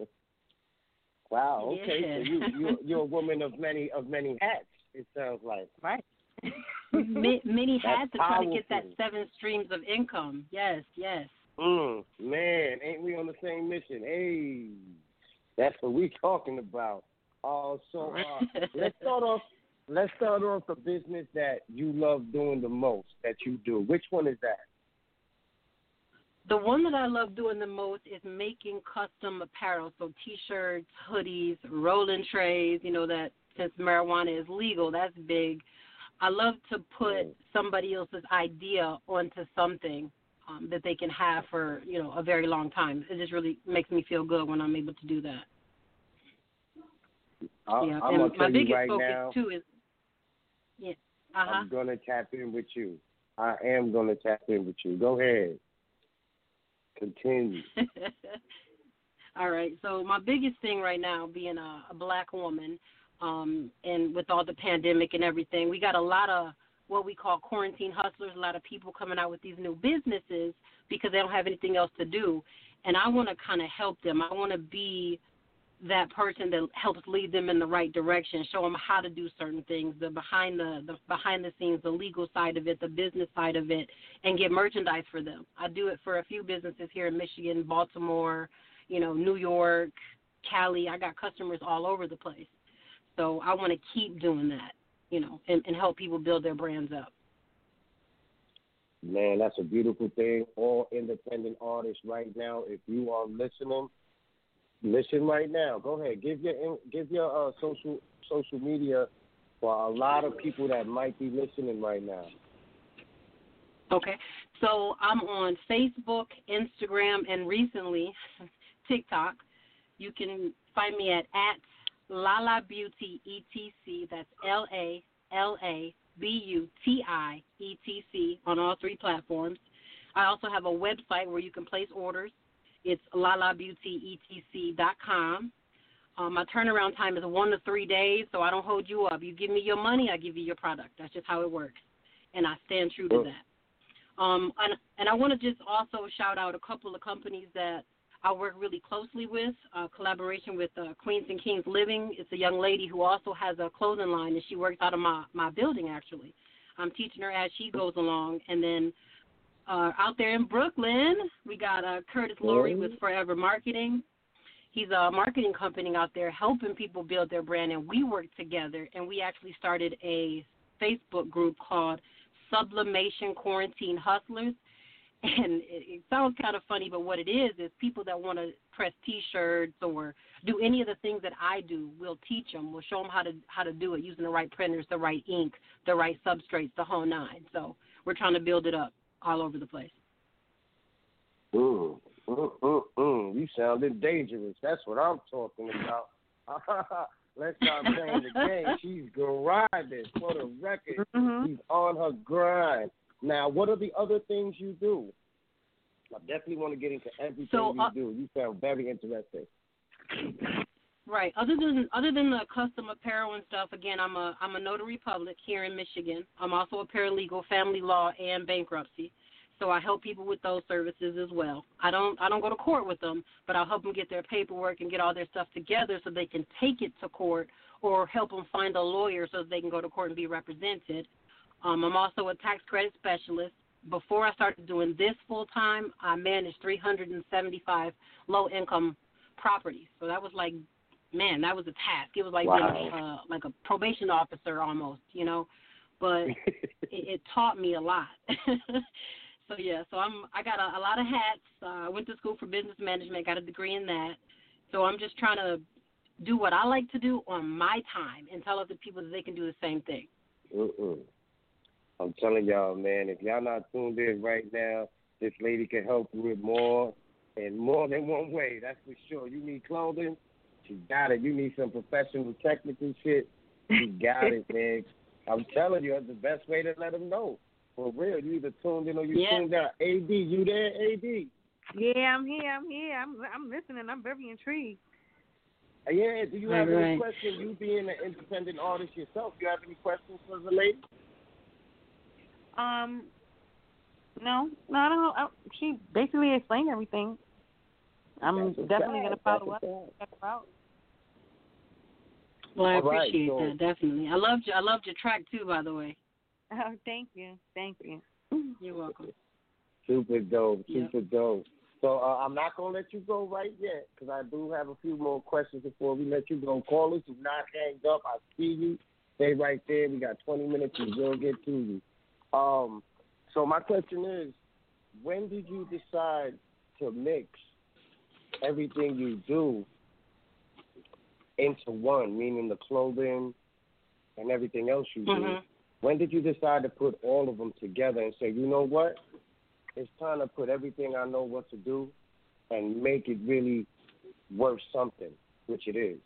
Wow, okay.
Yeah.
So you, you're, you're a woman of many of many hats, it sounds like.
Right. M- many hats
That's
are trying to get that
powerful.
seven streams of income. Yes, yes.
Mm, man, ain't we on the same mission? Hey, that's what we talking about. Oh, so uh, let's start off. Let's start off the business that you love doing the most. That you do. Which one is that?
The one that I love doing the most is making custom apparel, so T-shirts, hoodies, rolling trays. You know that since marijuana is legal, that's big. I love to put somebody else's idea onto something um, that they can have for, you know, a very long time. It just really makes me feel good when I'm able to do that.
I,
yeah,
I'm
and
gonna
my
tell
biggest
you right
focus
now.
too is yeah. Uh-huh.
I'm gonna tap in with you. I am gonna tap in with you. Go ahead. Continue.
All right. So my biggest thing right now, being a, a black woman, um, and with all the pandemic and everything, we got a lot of what we call quarantine hustlers, a lot of people coming out with these new businesses because they don't have anything else to do. And I want to kind of help them. I want to be that person that helps lead them in the right direction, show them how to do certain things, the behind the, the behind the scenes, the legal side of it, the business side of it, and get merchandise for them. I do it for a few businesses here in Michigan, Baltimore, you know, New York, Cali. I got customers all over the place. So I want to keep doing that, you know, and, and help people build their brands up.
Man, that's a beautiful thing. All independent artists right now, if you are listening, listen right now. Go ahead. Give your give your uh, social social media for a lot of people that might be listening right now.
Okay. So I'm on Facebook, Instagram, and recently TikTok. You can find me at, at Lala Beauty E T C. That's L A L A B U T I E T C on all three platforms. I also have a website where you can place orders. It's lala beauty e t c dot com. Um, my turnaround time is one to three days, so I don't hold you up. You give me your money, I give you your product. That's just how it works, and I stand true to that. Um, and, and I want to just also shout out a couple of companies that I work really closely with, uh, collaboration with uh, Queens and Kings Living. It's a young lady who also has a clothing line, and she works out of my, my building, actually. I'm teaching her as she goes along, and then Uh, out there in Brooklyn, we got uh, Curtis Laurie with Forever Marketing. He's a marketing company out there helping people build their brand, and we work together, and we actually started a Facebook group called Sublimation Quarantine Hustlers. And it, it sounds kind of funny, but what it is is people that want to press T-shirts or do any of the things that I do, we'll teach them. We'll show them how to how to do it using the right printers, the right ink, the right substrates, the whole nine. So we're trying to build it up all over the place.
Mm, mm, mm, mm. You sounded dangerous. That's what I'm talking about. Let's start playing the game. She's grinding for the record. Mm-hmm. She's on her grind. Now, what are the other things you do? I definitely want to get into everything
so, uh,
you do. You sound very interesting.
Right. Other than other than the custom apparel and stuff, again, I'm a I'm a notary public here in Michigan. I'm also a paralegal, family law, and bankruptcy. So I help people with those services as well. I don't I don't go to court with them, but I'll help them get their paperwork and get all their stuff together so they can take it to court, or help them find a lawyer so that they can go to court and be represented. Um, I'm also a tax credit specialist. Before I started doing this full time, I managed three hundred seventy-five low income properties. So that was like, man, that was a task. It was like
wow.
being uh, like a probation officer almost, you know. But it, it taught me a lot. So yeah, so I'm I got a, a lot of hats. Uh, I went to school for business management, got a degree in that. So I'm just trying to do what I like to do on my time and tell other people that they can do the same thing.
Mm-mm. I'm telling y'all, man, if y'all not tuned in right now, this lady can help you with more and more than one way. That's for sure. You need clothing, she got it. You need some professional technical shit, she got it, man. I'm telling you, that's the best way to let them know. For real, you either tuned in or you
yeah.
tuned out. A D, you there, A D?
Yeah, I'm here. I'm here. I'm I'm listening. I'm very intrigued.
Uh, yeah. Do you have
All
any
right.
questions? You being an independent artist yourself, do you have any questions for the lady?
Um, no, no, I don't know. I, she basically explained everything. I'm
That's a
definitely
fact.
gonna follow
That's
up.
a fact.
Check her out.
Well, I
All right,
appreciate
so-
that, definitely. I loved your, I loved your track, too, by the way.
Oh, thank you, thank you.
You're welcome.
Super dope.
Yep.
Super dope. So uh, I'm not gonna let you go right yet because I do have a few more questions before we let you go. Callers, do not hang up. I see you. Stay right there. We got twenty minutes. We will get to you. Um. So my question is, when did you decide to mix everything you do into one, meaning the clothing and everything else you do?
Mhm.
When did you decide to put all of them together and say, you know what? It's time to put everything I know what to do and make it really worth something, which it is.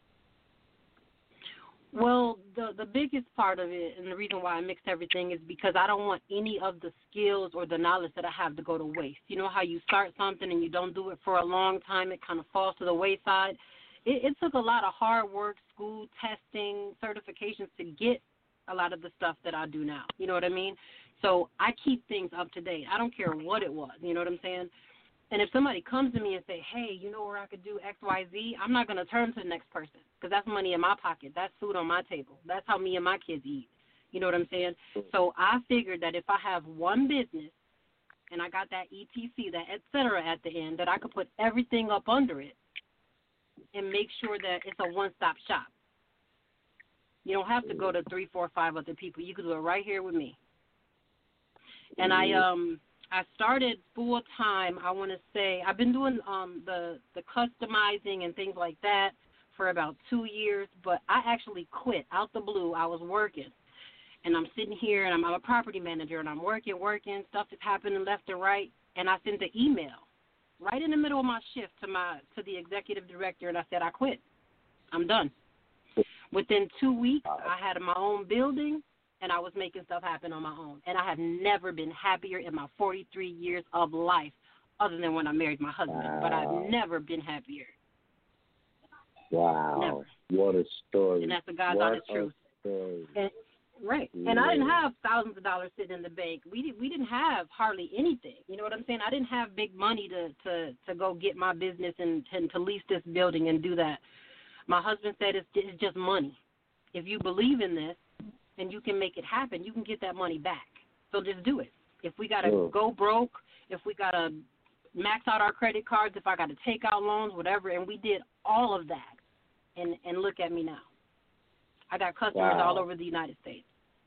Well, the the biggest part of it, and the reason why I mixed everything, is because I don't want any of the skills or the knowledge that I have to go to waste. You know how you start something and you don't do it for a long time, it kind of falls to the wayside. It, it took a lot of hard work, school, testing, certifications to get a lot of the stuff that I do now. You know what I mean? So I keep things up to date. I don't care what it was. You know what I'm saying? And if somebody comes to me and say, hey, you know where I could do X, Y, Z, I'm not going to turn to the next person because that's money in my pocket. That's food on my table. That's how me and my kids eat. You know what I'm saying? So I figured that if I have one business and I got that E T C, that et cetera at the end, that I could put everything up under it and make sure that it's a one-stop shop. You don't have to go to three, four, five other people. You could do it right here with me. And I um I started full time. I want to say I've been doing um the the customizing and things like that for about two years. But I actually quit out the blue. I was working, and I'm sitting here, and I'm, I'm a property manager, and I'm working, working. Stuff is happening left and right, and I sent an email right in the middle of my shift to my to the executive director, and I said I quit. I'm done. Within two weeks, I had my own building, and I was making stuff happen on my own. And I have never been happier in my forty-three years of life, other than when I married my husband.
Wow.
But I've never been happier.
Wow.
Never.
What a story.
And that's the God's
what
honest truth.
Story.
And, right.
Yeah.
And I didn't have thousands of dollars sitting in the bank. We, did, we didn't have hardly anything. You know what I'm saying? I didn't have big money to, to, to go get my business and, and to lease this building and do that. My husband said it's, it's just money. If you believe in this and you can make it happen, you can get that money back. So just do it. If we got to
Sure.
go broke, if we got to max out our credit cards, if I got to take out loans, whatever, and we did all of that. And, and look at me now. I got customers
Wow.
all over the United States.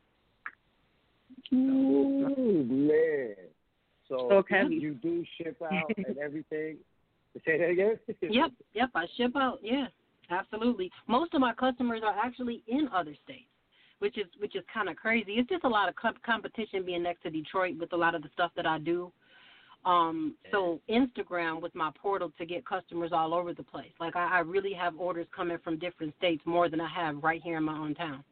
Ooh, man. So
So heavy.
you do ship out and everything? Say that again?
Yep, yep, I ship out, yeah, absolutely. Most of my customers are actually in other states, which is which is kind of crazy. It's just a lot of comp- competition being next to Detroit with a lot of the stuff that I do. Um, so Instagram was my portal to get customers all over the place. Like I, I really have orders coming from different states more than I have right here in my own town.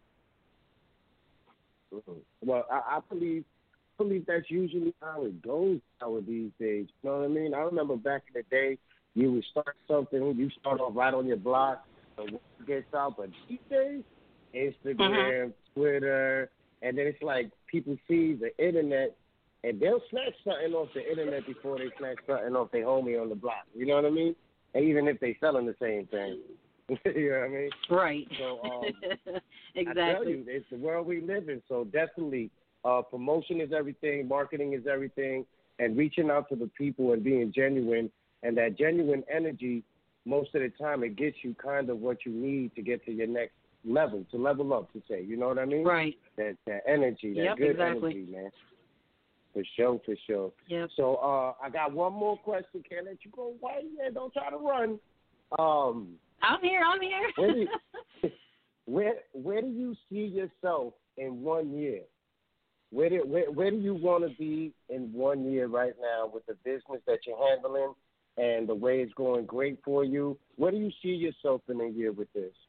Well, I, I believe believe that's usually how it goes nowadays these days. You know what I mean? I remember back in the day, you would start something, you start off right on your block, and it gets out. But these days, Instagram,
Mm-hmm.
Twitter, and then it's like people see the internet, and they'll snatch something off the internet before they snatch something off their homie on the block. You know what I mean? And even if they selling the same thing. You know what I mean?
Right.
So, um,
exactly.
I tell you, it's the world we live in. So definitely, uh, promotion is everything, marketing is everything, and reaching out to the people and being genuine. And that genuine energy, most of the time, it gets you kind of what you need to get to your next level, to level up, to say. You know what I mean?
Right.
That that energy, that
Yep,
good
exactly.
energy, man. For sure, for sure.
Yep.
So uh, I got one more question. Can't let you go white man. Don't try to run. Um,
I'm here. I'm here.
where, do you, where where do you see yourself in one year? Where do where, where do you want to be in one year right now with the business that you're handling and the way it's going great for you? Where do you see yourself in a year with this?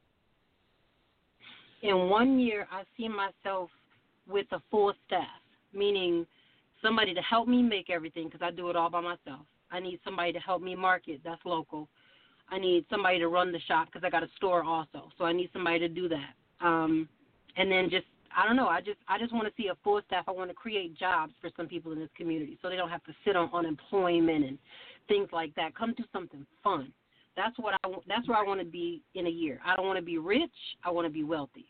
In one year, I see myself with a full staff, meaning somebody to help me make everything because I do it all by myself. I need somebody to help me market. That's local. I need somebody to run the shop because I got a store also. So I need somebody to do that. Um, and then just, I don't know, I just I just want to see a full staff. I want to create jobs for some people in this community so they don't have to sit on unemployment and things like that. Come do something fun. That's what I that's where I want to be in a year. I don't want to be rich. I want to be wealthy.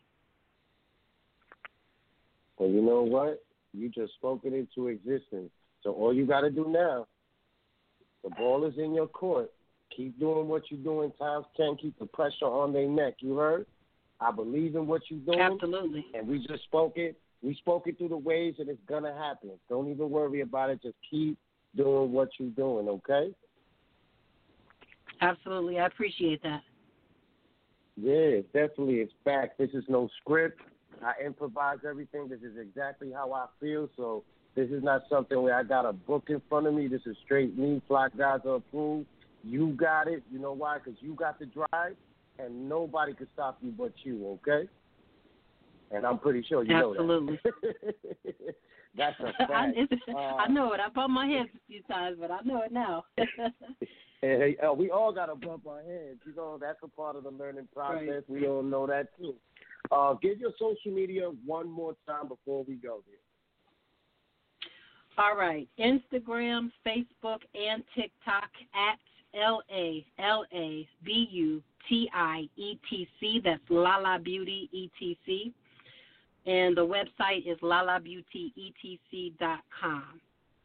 Well, you know what? You just spoke it into existence. So all you got to do now, the ball is in your court. Keep doing what you're doing times ten. Keep the pressure on their neck. You heard? I believe in what you're doing.
Absolutely.
And we just spoke it. We spoke it through the waves, and it's going to happen. Don't even worry about it. Just keep doing what you're doing, okay?
Absolutely. I appreciate that.
Yeah, definitely. It's fact. This is no script. I improvise everything. This is exactly how I feel. So this is not something where I got a book in front of me. This is straight me. Fly Guys are approved. You got it. You know why? Because you got the drive, and nobody can stop you but you, okay? And I'm pretty sure you
Absolutely.
know that. That's a fact.
I,
uh,
I know it. I bumped my head a few times, but I know it now.
Hey, uh, we all got to bump our heads. You know, that's a part of the learning process.
Right.
We all know that, too. Uh, give your social media one more time before we go there.
All right. Instagram, Facebook, and TikTok at L A L A B U T I E T C. That's Lala Beauty E T C. And the website is lala beauty e t c dot com.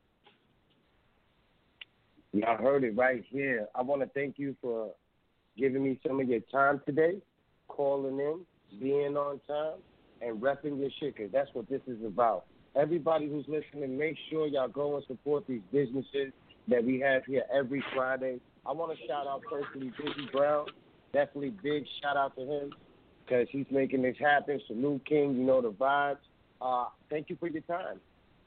Y'all heard it right here. I want to thank you for giving me some of your time today, calling in, being on time, and repping your shit, because that's what this is about. Everybody who's listening, make sure y'all go and support these businesses that we have here every Friday. I want to shout out personally Dizzy Brown. Definitely big shout out to him because he's making this happen. Salute King, you know the vibes. Uh, thank you for your time.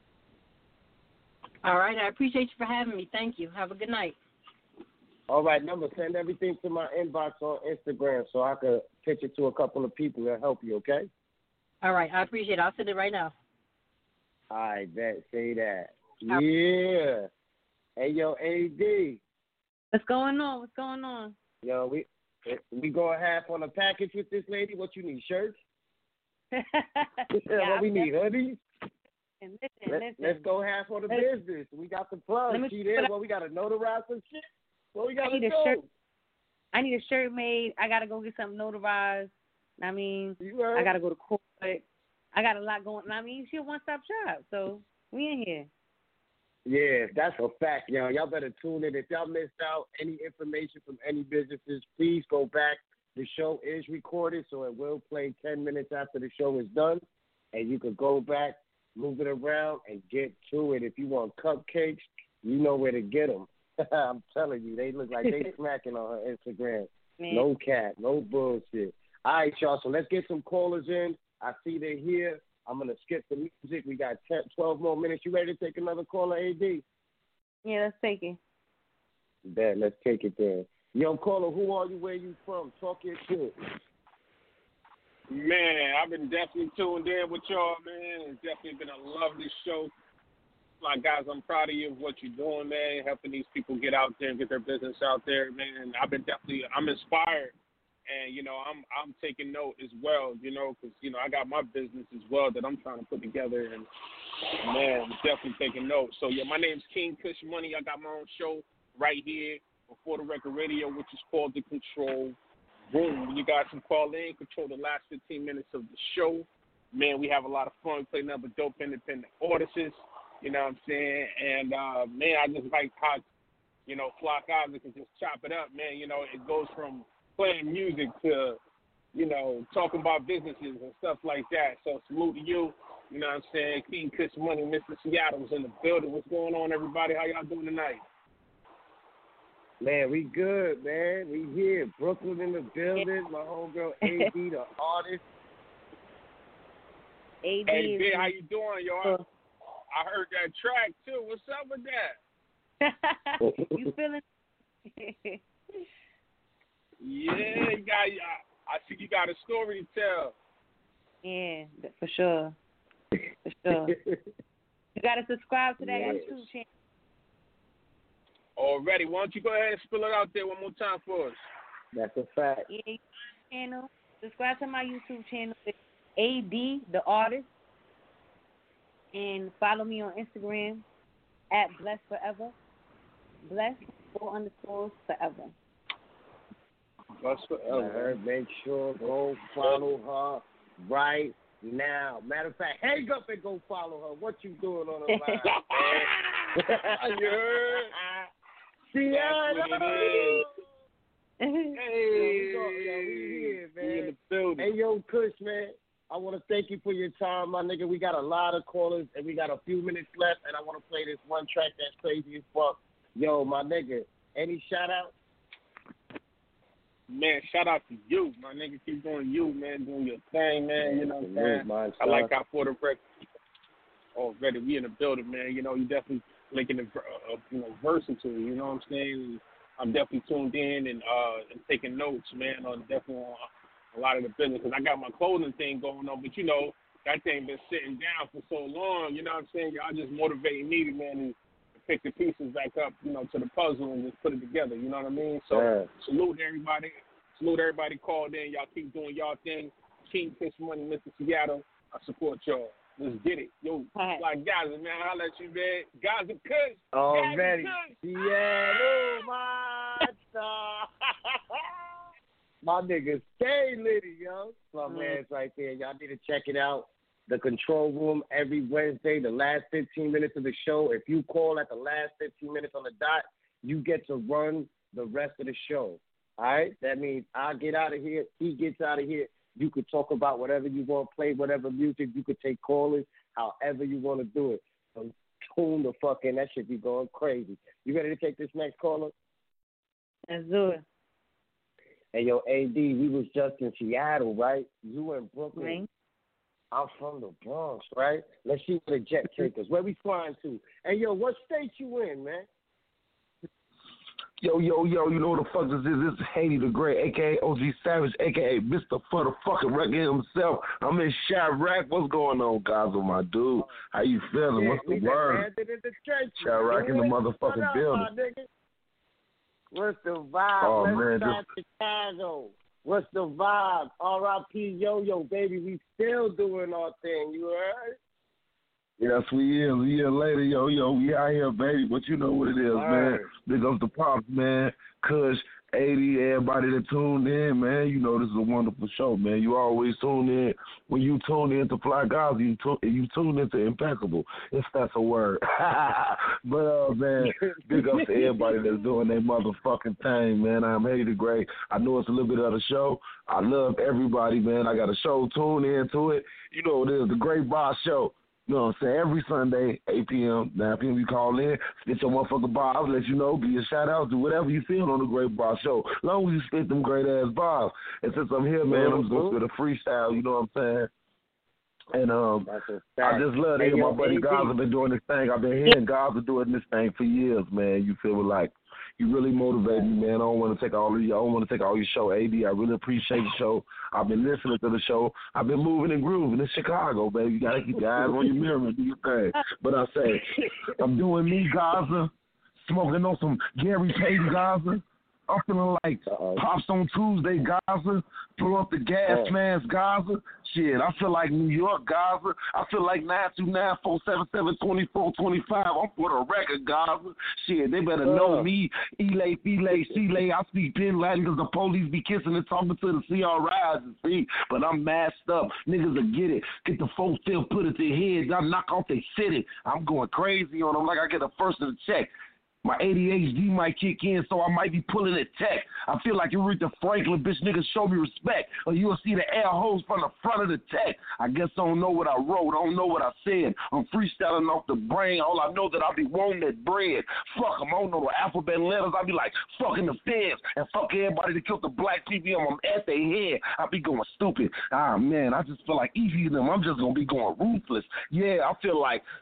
All right. I appreciate you for having me. Thank you. Have a good night.
All right, number, send everything to my inbox on Instagram so I can pitch it to a couple of people that help you, okay?
All right. I appreciate it. I'll send it right now.
All right, bet. Say that.
All
Yeah. Hey, yo, A D.
What's going on? What's going on?
Yo, we we going half on a package with this lady. What you need, shirts?
yeah,
what we need, hoodies?
And listen,
Let,
listen.
Let's go half on the
Let,
business. We got the plug.
Let me,
She there. Well, we got to notarize some shit. What we got to
I need
do?
a shirt. I need a shirt made. I got to go get something notarized. I mean, I got to go to court. I got a lot going. I mean, she a one-stop shop, so we in here.
Yeah, that's a fact, yo. Y'all better tune in. If y'all missed out any information from any businesses, please go back. The show is recorded, so it will play ten minutes after the show is done, and you can go back, move it around, and get to it. If you want cupcakes, you know where to get them. I'm telling you, they look like they smacking on her Instagram.
Man.
No cap, no bullshit. All right, y'all, so let's get some callers in. I see they're here. I'm going to skip the music. We got ten, twelve more minutes. You ready to take another caller, A D?
Yeah, let's take it.
Bet, let's take it there. Yo, caller, who are you? Where you from? Talk your shit.
Man, I've been definitely tuned in with y'all, man. It's definitely been a lovely show. Like, guys, I'm proud of you of what you're doing, man, helping these people get out there and get their business out there, man. I've been definitely, I'm inspired. And, you know, I'm I'm taking note as well, you know, because, you know, I got my business as well that I'm trying to put together. And, man, definitely taking note. So, yeah, my name's King Kush Money. I got my own show right here before the record radio, which is called The Control Room. You guys can call in, control the last fifteen minutes of the show. Man, we have a lot of fun. We play nothing but dope independent artists, you know what I'm saying? And, uh, man, I just like how, you know, Flock Isaac can just chop it up, man. You know, it goes from playing music to, you know, talking about businesses and stuff like that. So salute to you. You know what I'm saying? King Kush Money, Mister Seattle's in the building. What's going on, everybody? How y'all doing tonight?
Man, we good, man. We here. Brooklyn in the building. My homegirl A D, the artist.
A D.
Hey, B, how you doing, yo? I, I heard that track, too. What's up with that?
You feeling?
Yeah, you got. I, I see you got a story to tell.
Yeah, for sure. For sure. You got to subscribe to that
yes.
YouTube channel.
Already. Why don't you go ahead and spill it out there one more time for us?
That's a fact.
Yeah, channel. Subscribe to my YouTube channel. It's A D the artist, and follow me on Instagram at Blessed Forever. Blessed four underscores forever.
Blessed Forever.
Make sure go follow her right now. Matter of fact, hang up and go follow her. What you doing on the line?
You heard?
Seattle.
Hey,
we go, yo, we here, man.
We in the building.
Hey, yo, Kush, man. I want to thank you for your time, my nigga. We got a lot of callers, and we got a few minutes left, and I want to play this one track that's crazy as fuck. Yo, my nigga, any shout-out?
Man, shout out to you, my nigga. Keep doing you, man, doing your thing, man. You know what I'm saying? I like how for the record already we in the building, man. You know, you definitely linking the uh, you know verse into it. You know what I'm saying? And I'm definitely tuned in and uh and taking notes, man. On definitely on a lot of the business because I got my clothing thing going on, but you know that thing been sitting down for so long. You know what I'm saying? Y'all just motivating me, man, to pick the pieces back up, you know, to the puzzle and just put it together. You know what I mean? So
yeah. Salute
everybody. Salute everybody called in. Y'all keep doing y'all thing. King Fish Money, Mister Seattle. I support y'all. Let's get it. Yo, right. Like Gaza, man. I'll let you, man. Gaza Kush.
Already. Seattle, my star. My niggas stay litty, yo. My mm-hmm. man's right there. Y'all need to check it out. The Control Room every Wednesday, the last fifteen minutes of the show. If you call at the last fifteen minutes on the dot, you get to run the rest of the show. All right? That means I get out of here. He gets out of here. You could talk about whatever you want, play whatever music. You could take callers, however you want to do it. So tune the fuck in. That shit be going crazy. You ready to take this next caller?
Let's do it.
Hey, yo, A D, we was just in Seattle, right? You in Brooklyn.
Right.
I'm from the Bronx, right? Let's see where the jet take us. Where we flying to? Hey, yo, what state you in, man?
Yo, yo, yo, you know what the fuck this is? This is Haiti the Great, a k a. O G Savage, a k a. Mister For the fucking record himself. I'm in Chirac. What's going on, guys, with my dude? How you feeling?
Yeah,
What's the word? Chirac in the motherfucking building.
What's the vibe?
Oh,
Let's
man,
start
just...
Chicago. What's the vibe? R I P Yo-Yo, baby. We still doing our thing. You heard?
Yes, we is. A year later, yo, yo, we out here, baby. But you know what it is,
all
man.
Right.
Big up the Pops, man. Kush, eighty, everybody that tuned in, man. You know this is a wonderful show, man. You always tune in. When you tune in to Fly Gaza, you, tu- you tune into Impeccable, if that's a word. But, uh, man, big up to everybody that's doing their motherfucking thing, man. I'm Haiti the Great. I know it's a little bit of the show. I love everybody, man. I got a show. Tune in to it. You know what it is, the Great Boss Show. You know what I'm saying? Every Sunday, eight p.m., nine p.m., you call in, spit your motherfucking bars, let you know, be a shout-out, do whatever you feel on the Great Boss Show. As long as you spit them great-ass bars. And since I'm here, man, I'm just going to spit a freestyle, you know what I'm saying? And um, I just love to hear my buddy Gaza been doing this thing. I've been hearing Gaza doing this thing for years, man. You feel like you really motivate me, man. I don't want to take all of you. I don't want to take all your show, A D. I really appreciate the show. I've been listening to the show. I've been moving and grooving in Chicago, baby. You got to keep your eyes on your mirror and do your thing. But I say, I'm doing me, Gaza, smoking on some Gary Payton, Gaza. I'm feeling like Uh-oh. Pops on Tuesday, Gaza. Pull up the gas oh. man's Gaza. Shit, I feel like New York, Gaza. I feel like nine two nine, four seven seven, two four two five. I'm for the record, Gaza. Shit, they better know me. Elay, Filay, Chile. I speak Pen Latin because the police be kissing and talking to the C R Is and see. But I'm masked up. Niggas will get it. Get the folks still put it to their heads. I knock off their city. I'm going crazy on them like I get a first of the check. My A D H D might kick in, so I might be pulling a tech. I feel like Aretha Franklin, bitch, niggas show me respect, or you'll see the air hose from the front of the tech. I guess I don't know what I wrote, I don't know what I said. I'm freestyling off the brain, all I know that I be wanting that bread. Fuck them, I don't know the alphabet letters. I be like, fucking the feds, and fuck everybody that killed the black people. I'm at their head. I be going stupid. Ah, man, I just feel like easy them. I'm just going to be going ruthless. Yeah, I feel like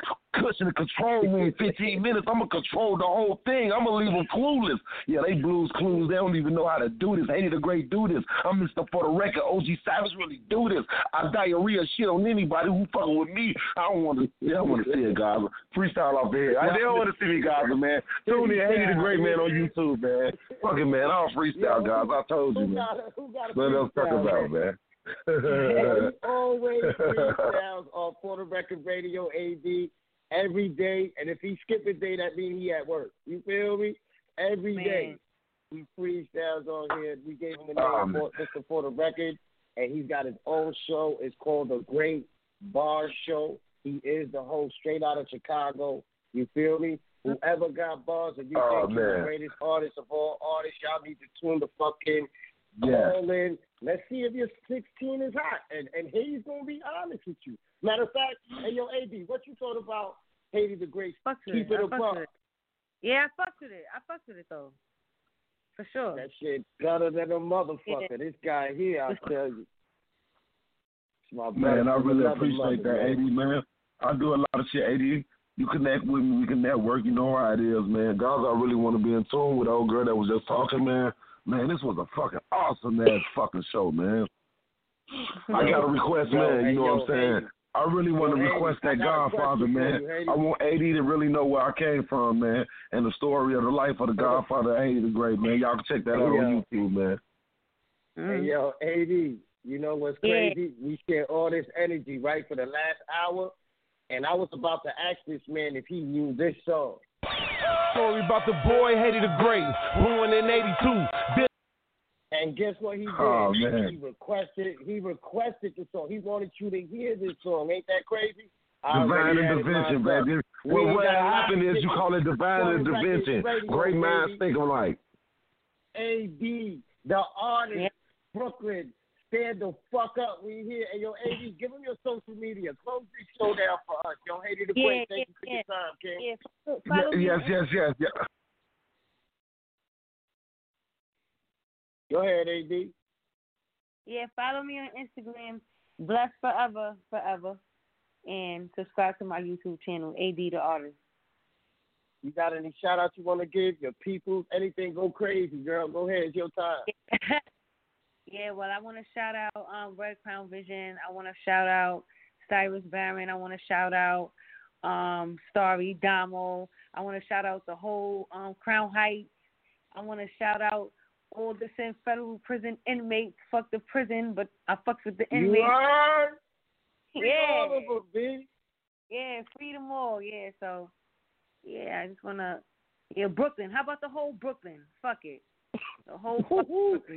cushion to control me in fifteen minutes. I'm going to control the whole thing. I'm going to leave them clueless. Yeah, they blues clues. They don't even know how to do this. Haiti the Great do this. I'm Mister For the Record. O G Savage really do this. I diarrhea shit on anybody who fucking with me. I don't want to They don't want to see it, guys. Freestyle off here. They don't want to see me, guys, man. Tune in, Haiti the Great, man, on YouTube, man. Fucking, man, I don't freestyle, guys. I told you, man. What else talk about, man?
He always freestyles on For the Record Radio, A D, every day. And if he skip a day, that means he at work. You feel me? Every man. day he freestyles on here. We gave him the name um, for, Mister For the Record, and he's got his own show. It's called The Great Bar Show. He is the host straight out of Chicago. You feel me? Whoever got bars and you
oh,
think he's the greatest artist of all artists, y'all need to tune the fuck in.
Yeah.
Call in. Let's see if your sixteen is hot. And and he's going to be honest with you. Matter of fact, hey, yo, A B, what you thought about Haiti the Great?
Fuck
Keep
it,
it above.
Yeah, I fucked with it. I fucked with it, though. For sure.
That shit better than a motherfucker. Yeah. This guy here, I'll tell you. My
man, I really appreciate that, A D, man. I do a lot of shit, A D. You connect with me, we can network. You know how it is, man. Guys, I really want to be in tune with the old girl that was just talking, man. Man, this was a fucking awesome ass fucking show, man. I got a request, yo, man. You know yo, what I'm saying? Hey. I really want to request that Godfather, man. You, I want A D to really know where I came from, man, and the story of the life of the Godfather, Haiti the Great, man. Y'all can check that hey, out yo. on YouTube, man.
Hey, yo, A D, you know what's crazy? Yeah. We share all this energy, right, for the last hour, and I was about to ask this man if he knew this song.
Story about the boy Haiti the Great, born in eighty-two.
And guess what he did?
Oh, man.
He requested. He requested the song. He wanted you to hear this song. Ain't that crazy?
Divine intervention, baby. Well, what happened is you call it divine intervention. Great minds think alike.
A B, the artist, yeah. Brooklyn. Stand the fuck up. We here. And yo, A D, give him your social media. Close this show down for us. Yo, Haiti the Great.
Yeah,
Thank
yeah,
you for
yeah.
your time, King.
Yeah.
Yes, yes, yes, yes.
Go ahead, A D.
Yeah, follow me on Instagram, Blessed Forever, Forever, and subscribe to my YouTube channel, A D the Artist.
You got any shout outs you want to give your people? Anything go crazy, girl. Go ahead. It's your time.
Yeah, well, I want to shout out um, Red Crown Vision. I want to shout out Cyrus Barron. I want to shout out um, Starry Damo. I want to shout out the whole um, Crown Heights. I want to shout out all the same federal prison inmates. Fuck the prison, but I fucks with the inmates.
You are?
Yeah.
All of them, B.
Yeah, free them all. Yeah, so, yeah, I just want to, yeah, Brooklyn. How about the whole Brooklyn? Fuck it. The whole Brooklyn.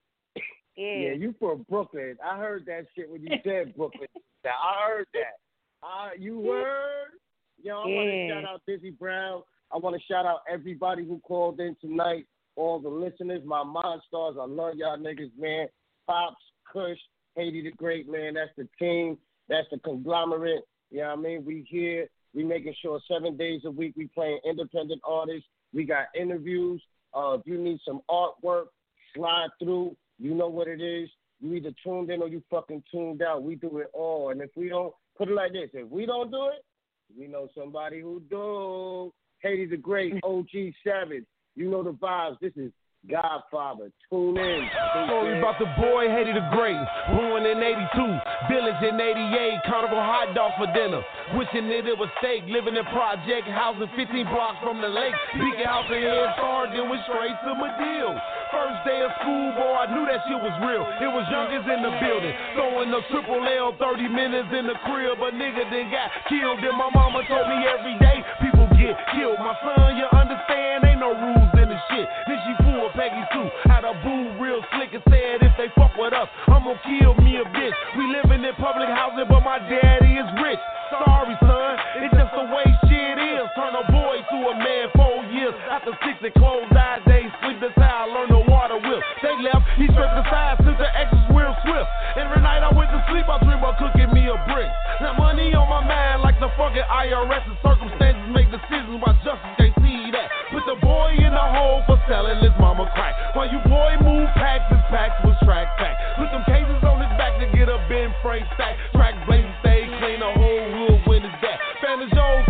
Yeah.
Yeah, you from Brooklyn. I heard that shit when you said Brooklyn. Now, I heard that. Uh, you heard? Yo, I
yeah.
want to shout out Dizzy Brown. I want to shout out everybody who called in tonight, all the listeners, my Monstars. I love y'all niggas, man. Pops, Kush, Haiti the Great, man. That's the team. That's the conglomerate. You know what I mean? We here. We making sure seven days a week we playing independent artists. We got interviews. Uh, if you need some artwork, slide through. You know what it is. You either tuned in or you fucking tuned out. We do it all. And if we don't, put it like this, if we don't do it, we know somebody who do. Haiti the Great, O G Savage. You know the vibes. This is Godfather. Tune in.
Story about the boy Haiti the Great, born in eighty-two, village in eighty-eight, carnival hot dog for dinner. Wishing that it was steak, living in project housing fifteen blocks from the lake. Beacon house and head start, then went straight to Medill. First day of school, boy, I knew that shit was real. It was youngest in the building, throwing the triple L, thirty minutes in the crib, but nigga then got killed. Then my mama told me every day people get killed. My son, you understand, ain't no rules in the shit. Then she pulled Peggy Sue out of boo real slick and said if they fuck with us, I'm gonna kill me a bitch. We living in public housing, but my daddy is rich. Sorry, son, it's just the way shit is. Turn a boy to a man four years after six and closed eyes days. Sleep the towel, learn the water wheel. They left, he stripped the sides, took the extras real swift. Every night I went to sleep, I dream of cooking me a brick. Now money on my mind like the fucking I R S, and circumstances make decisions while justice can't see that. Put the boy in the hole for selling his mama crack. While you boy move packs, his packs was track pack. Put them cases on his back to get a Ben Frank stack. Track blazing, stay clean, the whole hood when it's that. Spanish old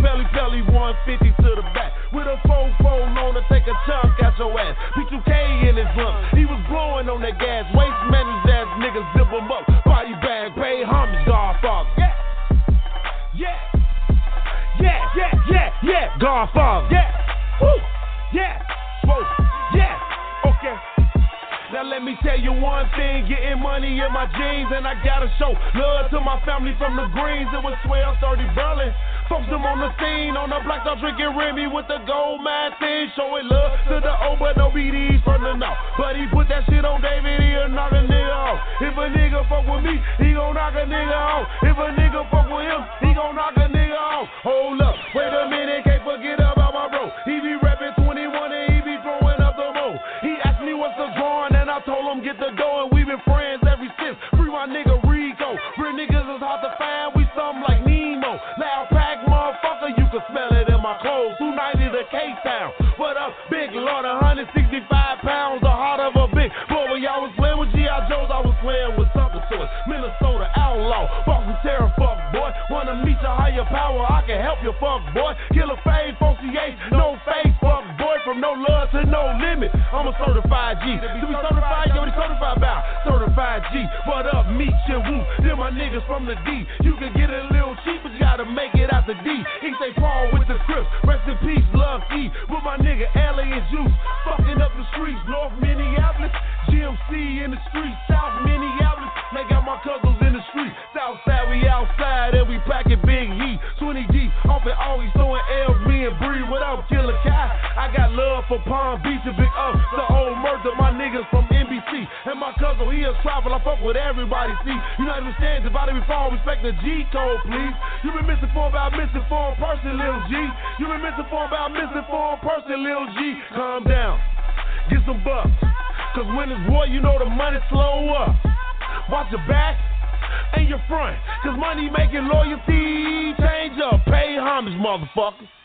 Godfather. Yeah, woo, yeah, whoa, yeah, okay. Now let me tell you one thing, getting money in my jeans, and I gotta show love to my family from the greens. It was twelve thirty Berlin. Folks them on the scene, on the block, start drinking Remy with the gold mine thing. Showing love to the old, but no B Ds from the north. But he put that shit on David, he'll knock a nigga off. If a nigga fuck with me, he gon' knock a nigga off. If a nigga fuck with him, he gon' knock a nigga off. Hold up, wait a minute, can't forget about my bro. He be rapping twenty-one and he be throwing up the mo. He asked me what's the drawing, and I told him get the dough, and we been friends ever since. Free my nigga Rico. Real niggas is hard to find, we something like Nemo. Loud pack motherfucker, you can smell it in my clothes. two ninety to K-Town. What up, big Lord, one hundred sixty-five pounds, the heart of a big boy. When y'all was playing with G I. Joes, I was playing with something to it. Minnesota outlaw, Boston terror, fuck boy. Wanna meet your higher power, I can help you, fuck boy. Killer fade, associate, no face, fuck boy. From no love to no limit, I'm a certified G. To be certified, yo, they certified about certified G. What up, meet you, woo. Them my niggas from the D. You can get it a little cheap, but you gotta make it out the D. He say Paul with the Crips, rest in peace, love E. With my nigga Allie and Juice, fucking up the streets, North Minneapolis, G M C in the streets, South Minneapolis. They got my cousins in the streets, South side we outside and we packing big heat. twenty deep, off and always throwing L's, me and Bree. What up, Killer Kai? I got love for Palm Beach and Big Up, the old murder, my niggas from N B C. And my cousin, he a travel, I fuck with everybody, see. You know understand, divided we fall, respect the G code, please. You been misinformed about misinformed person, Lil G. You been misinformed about misinformed person, Lil G. Calm down, get some bucks. Cause when it's war, you know the money slow up. Watch your back and your front, cause money making loyalty change up. Pay homage, motherfuckers.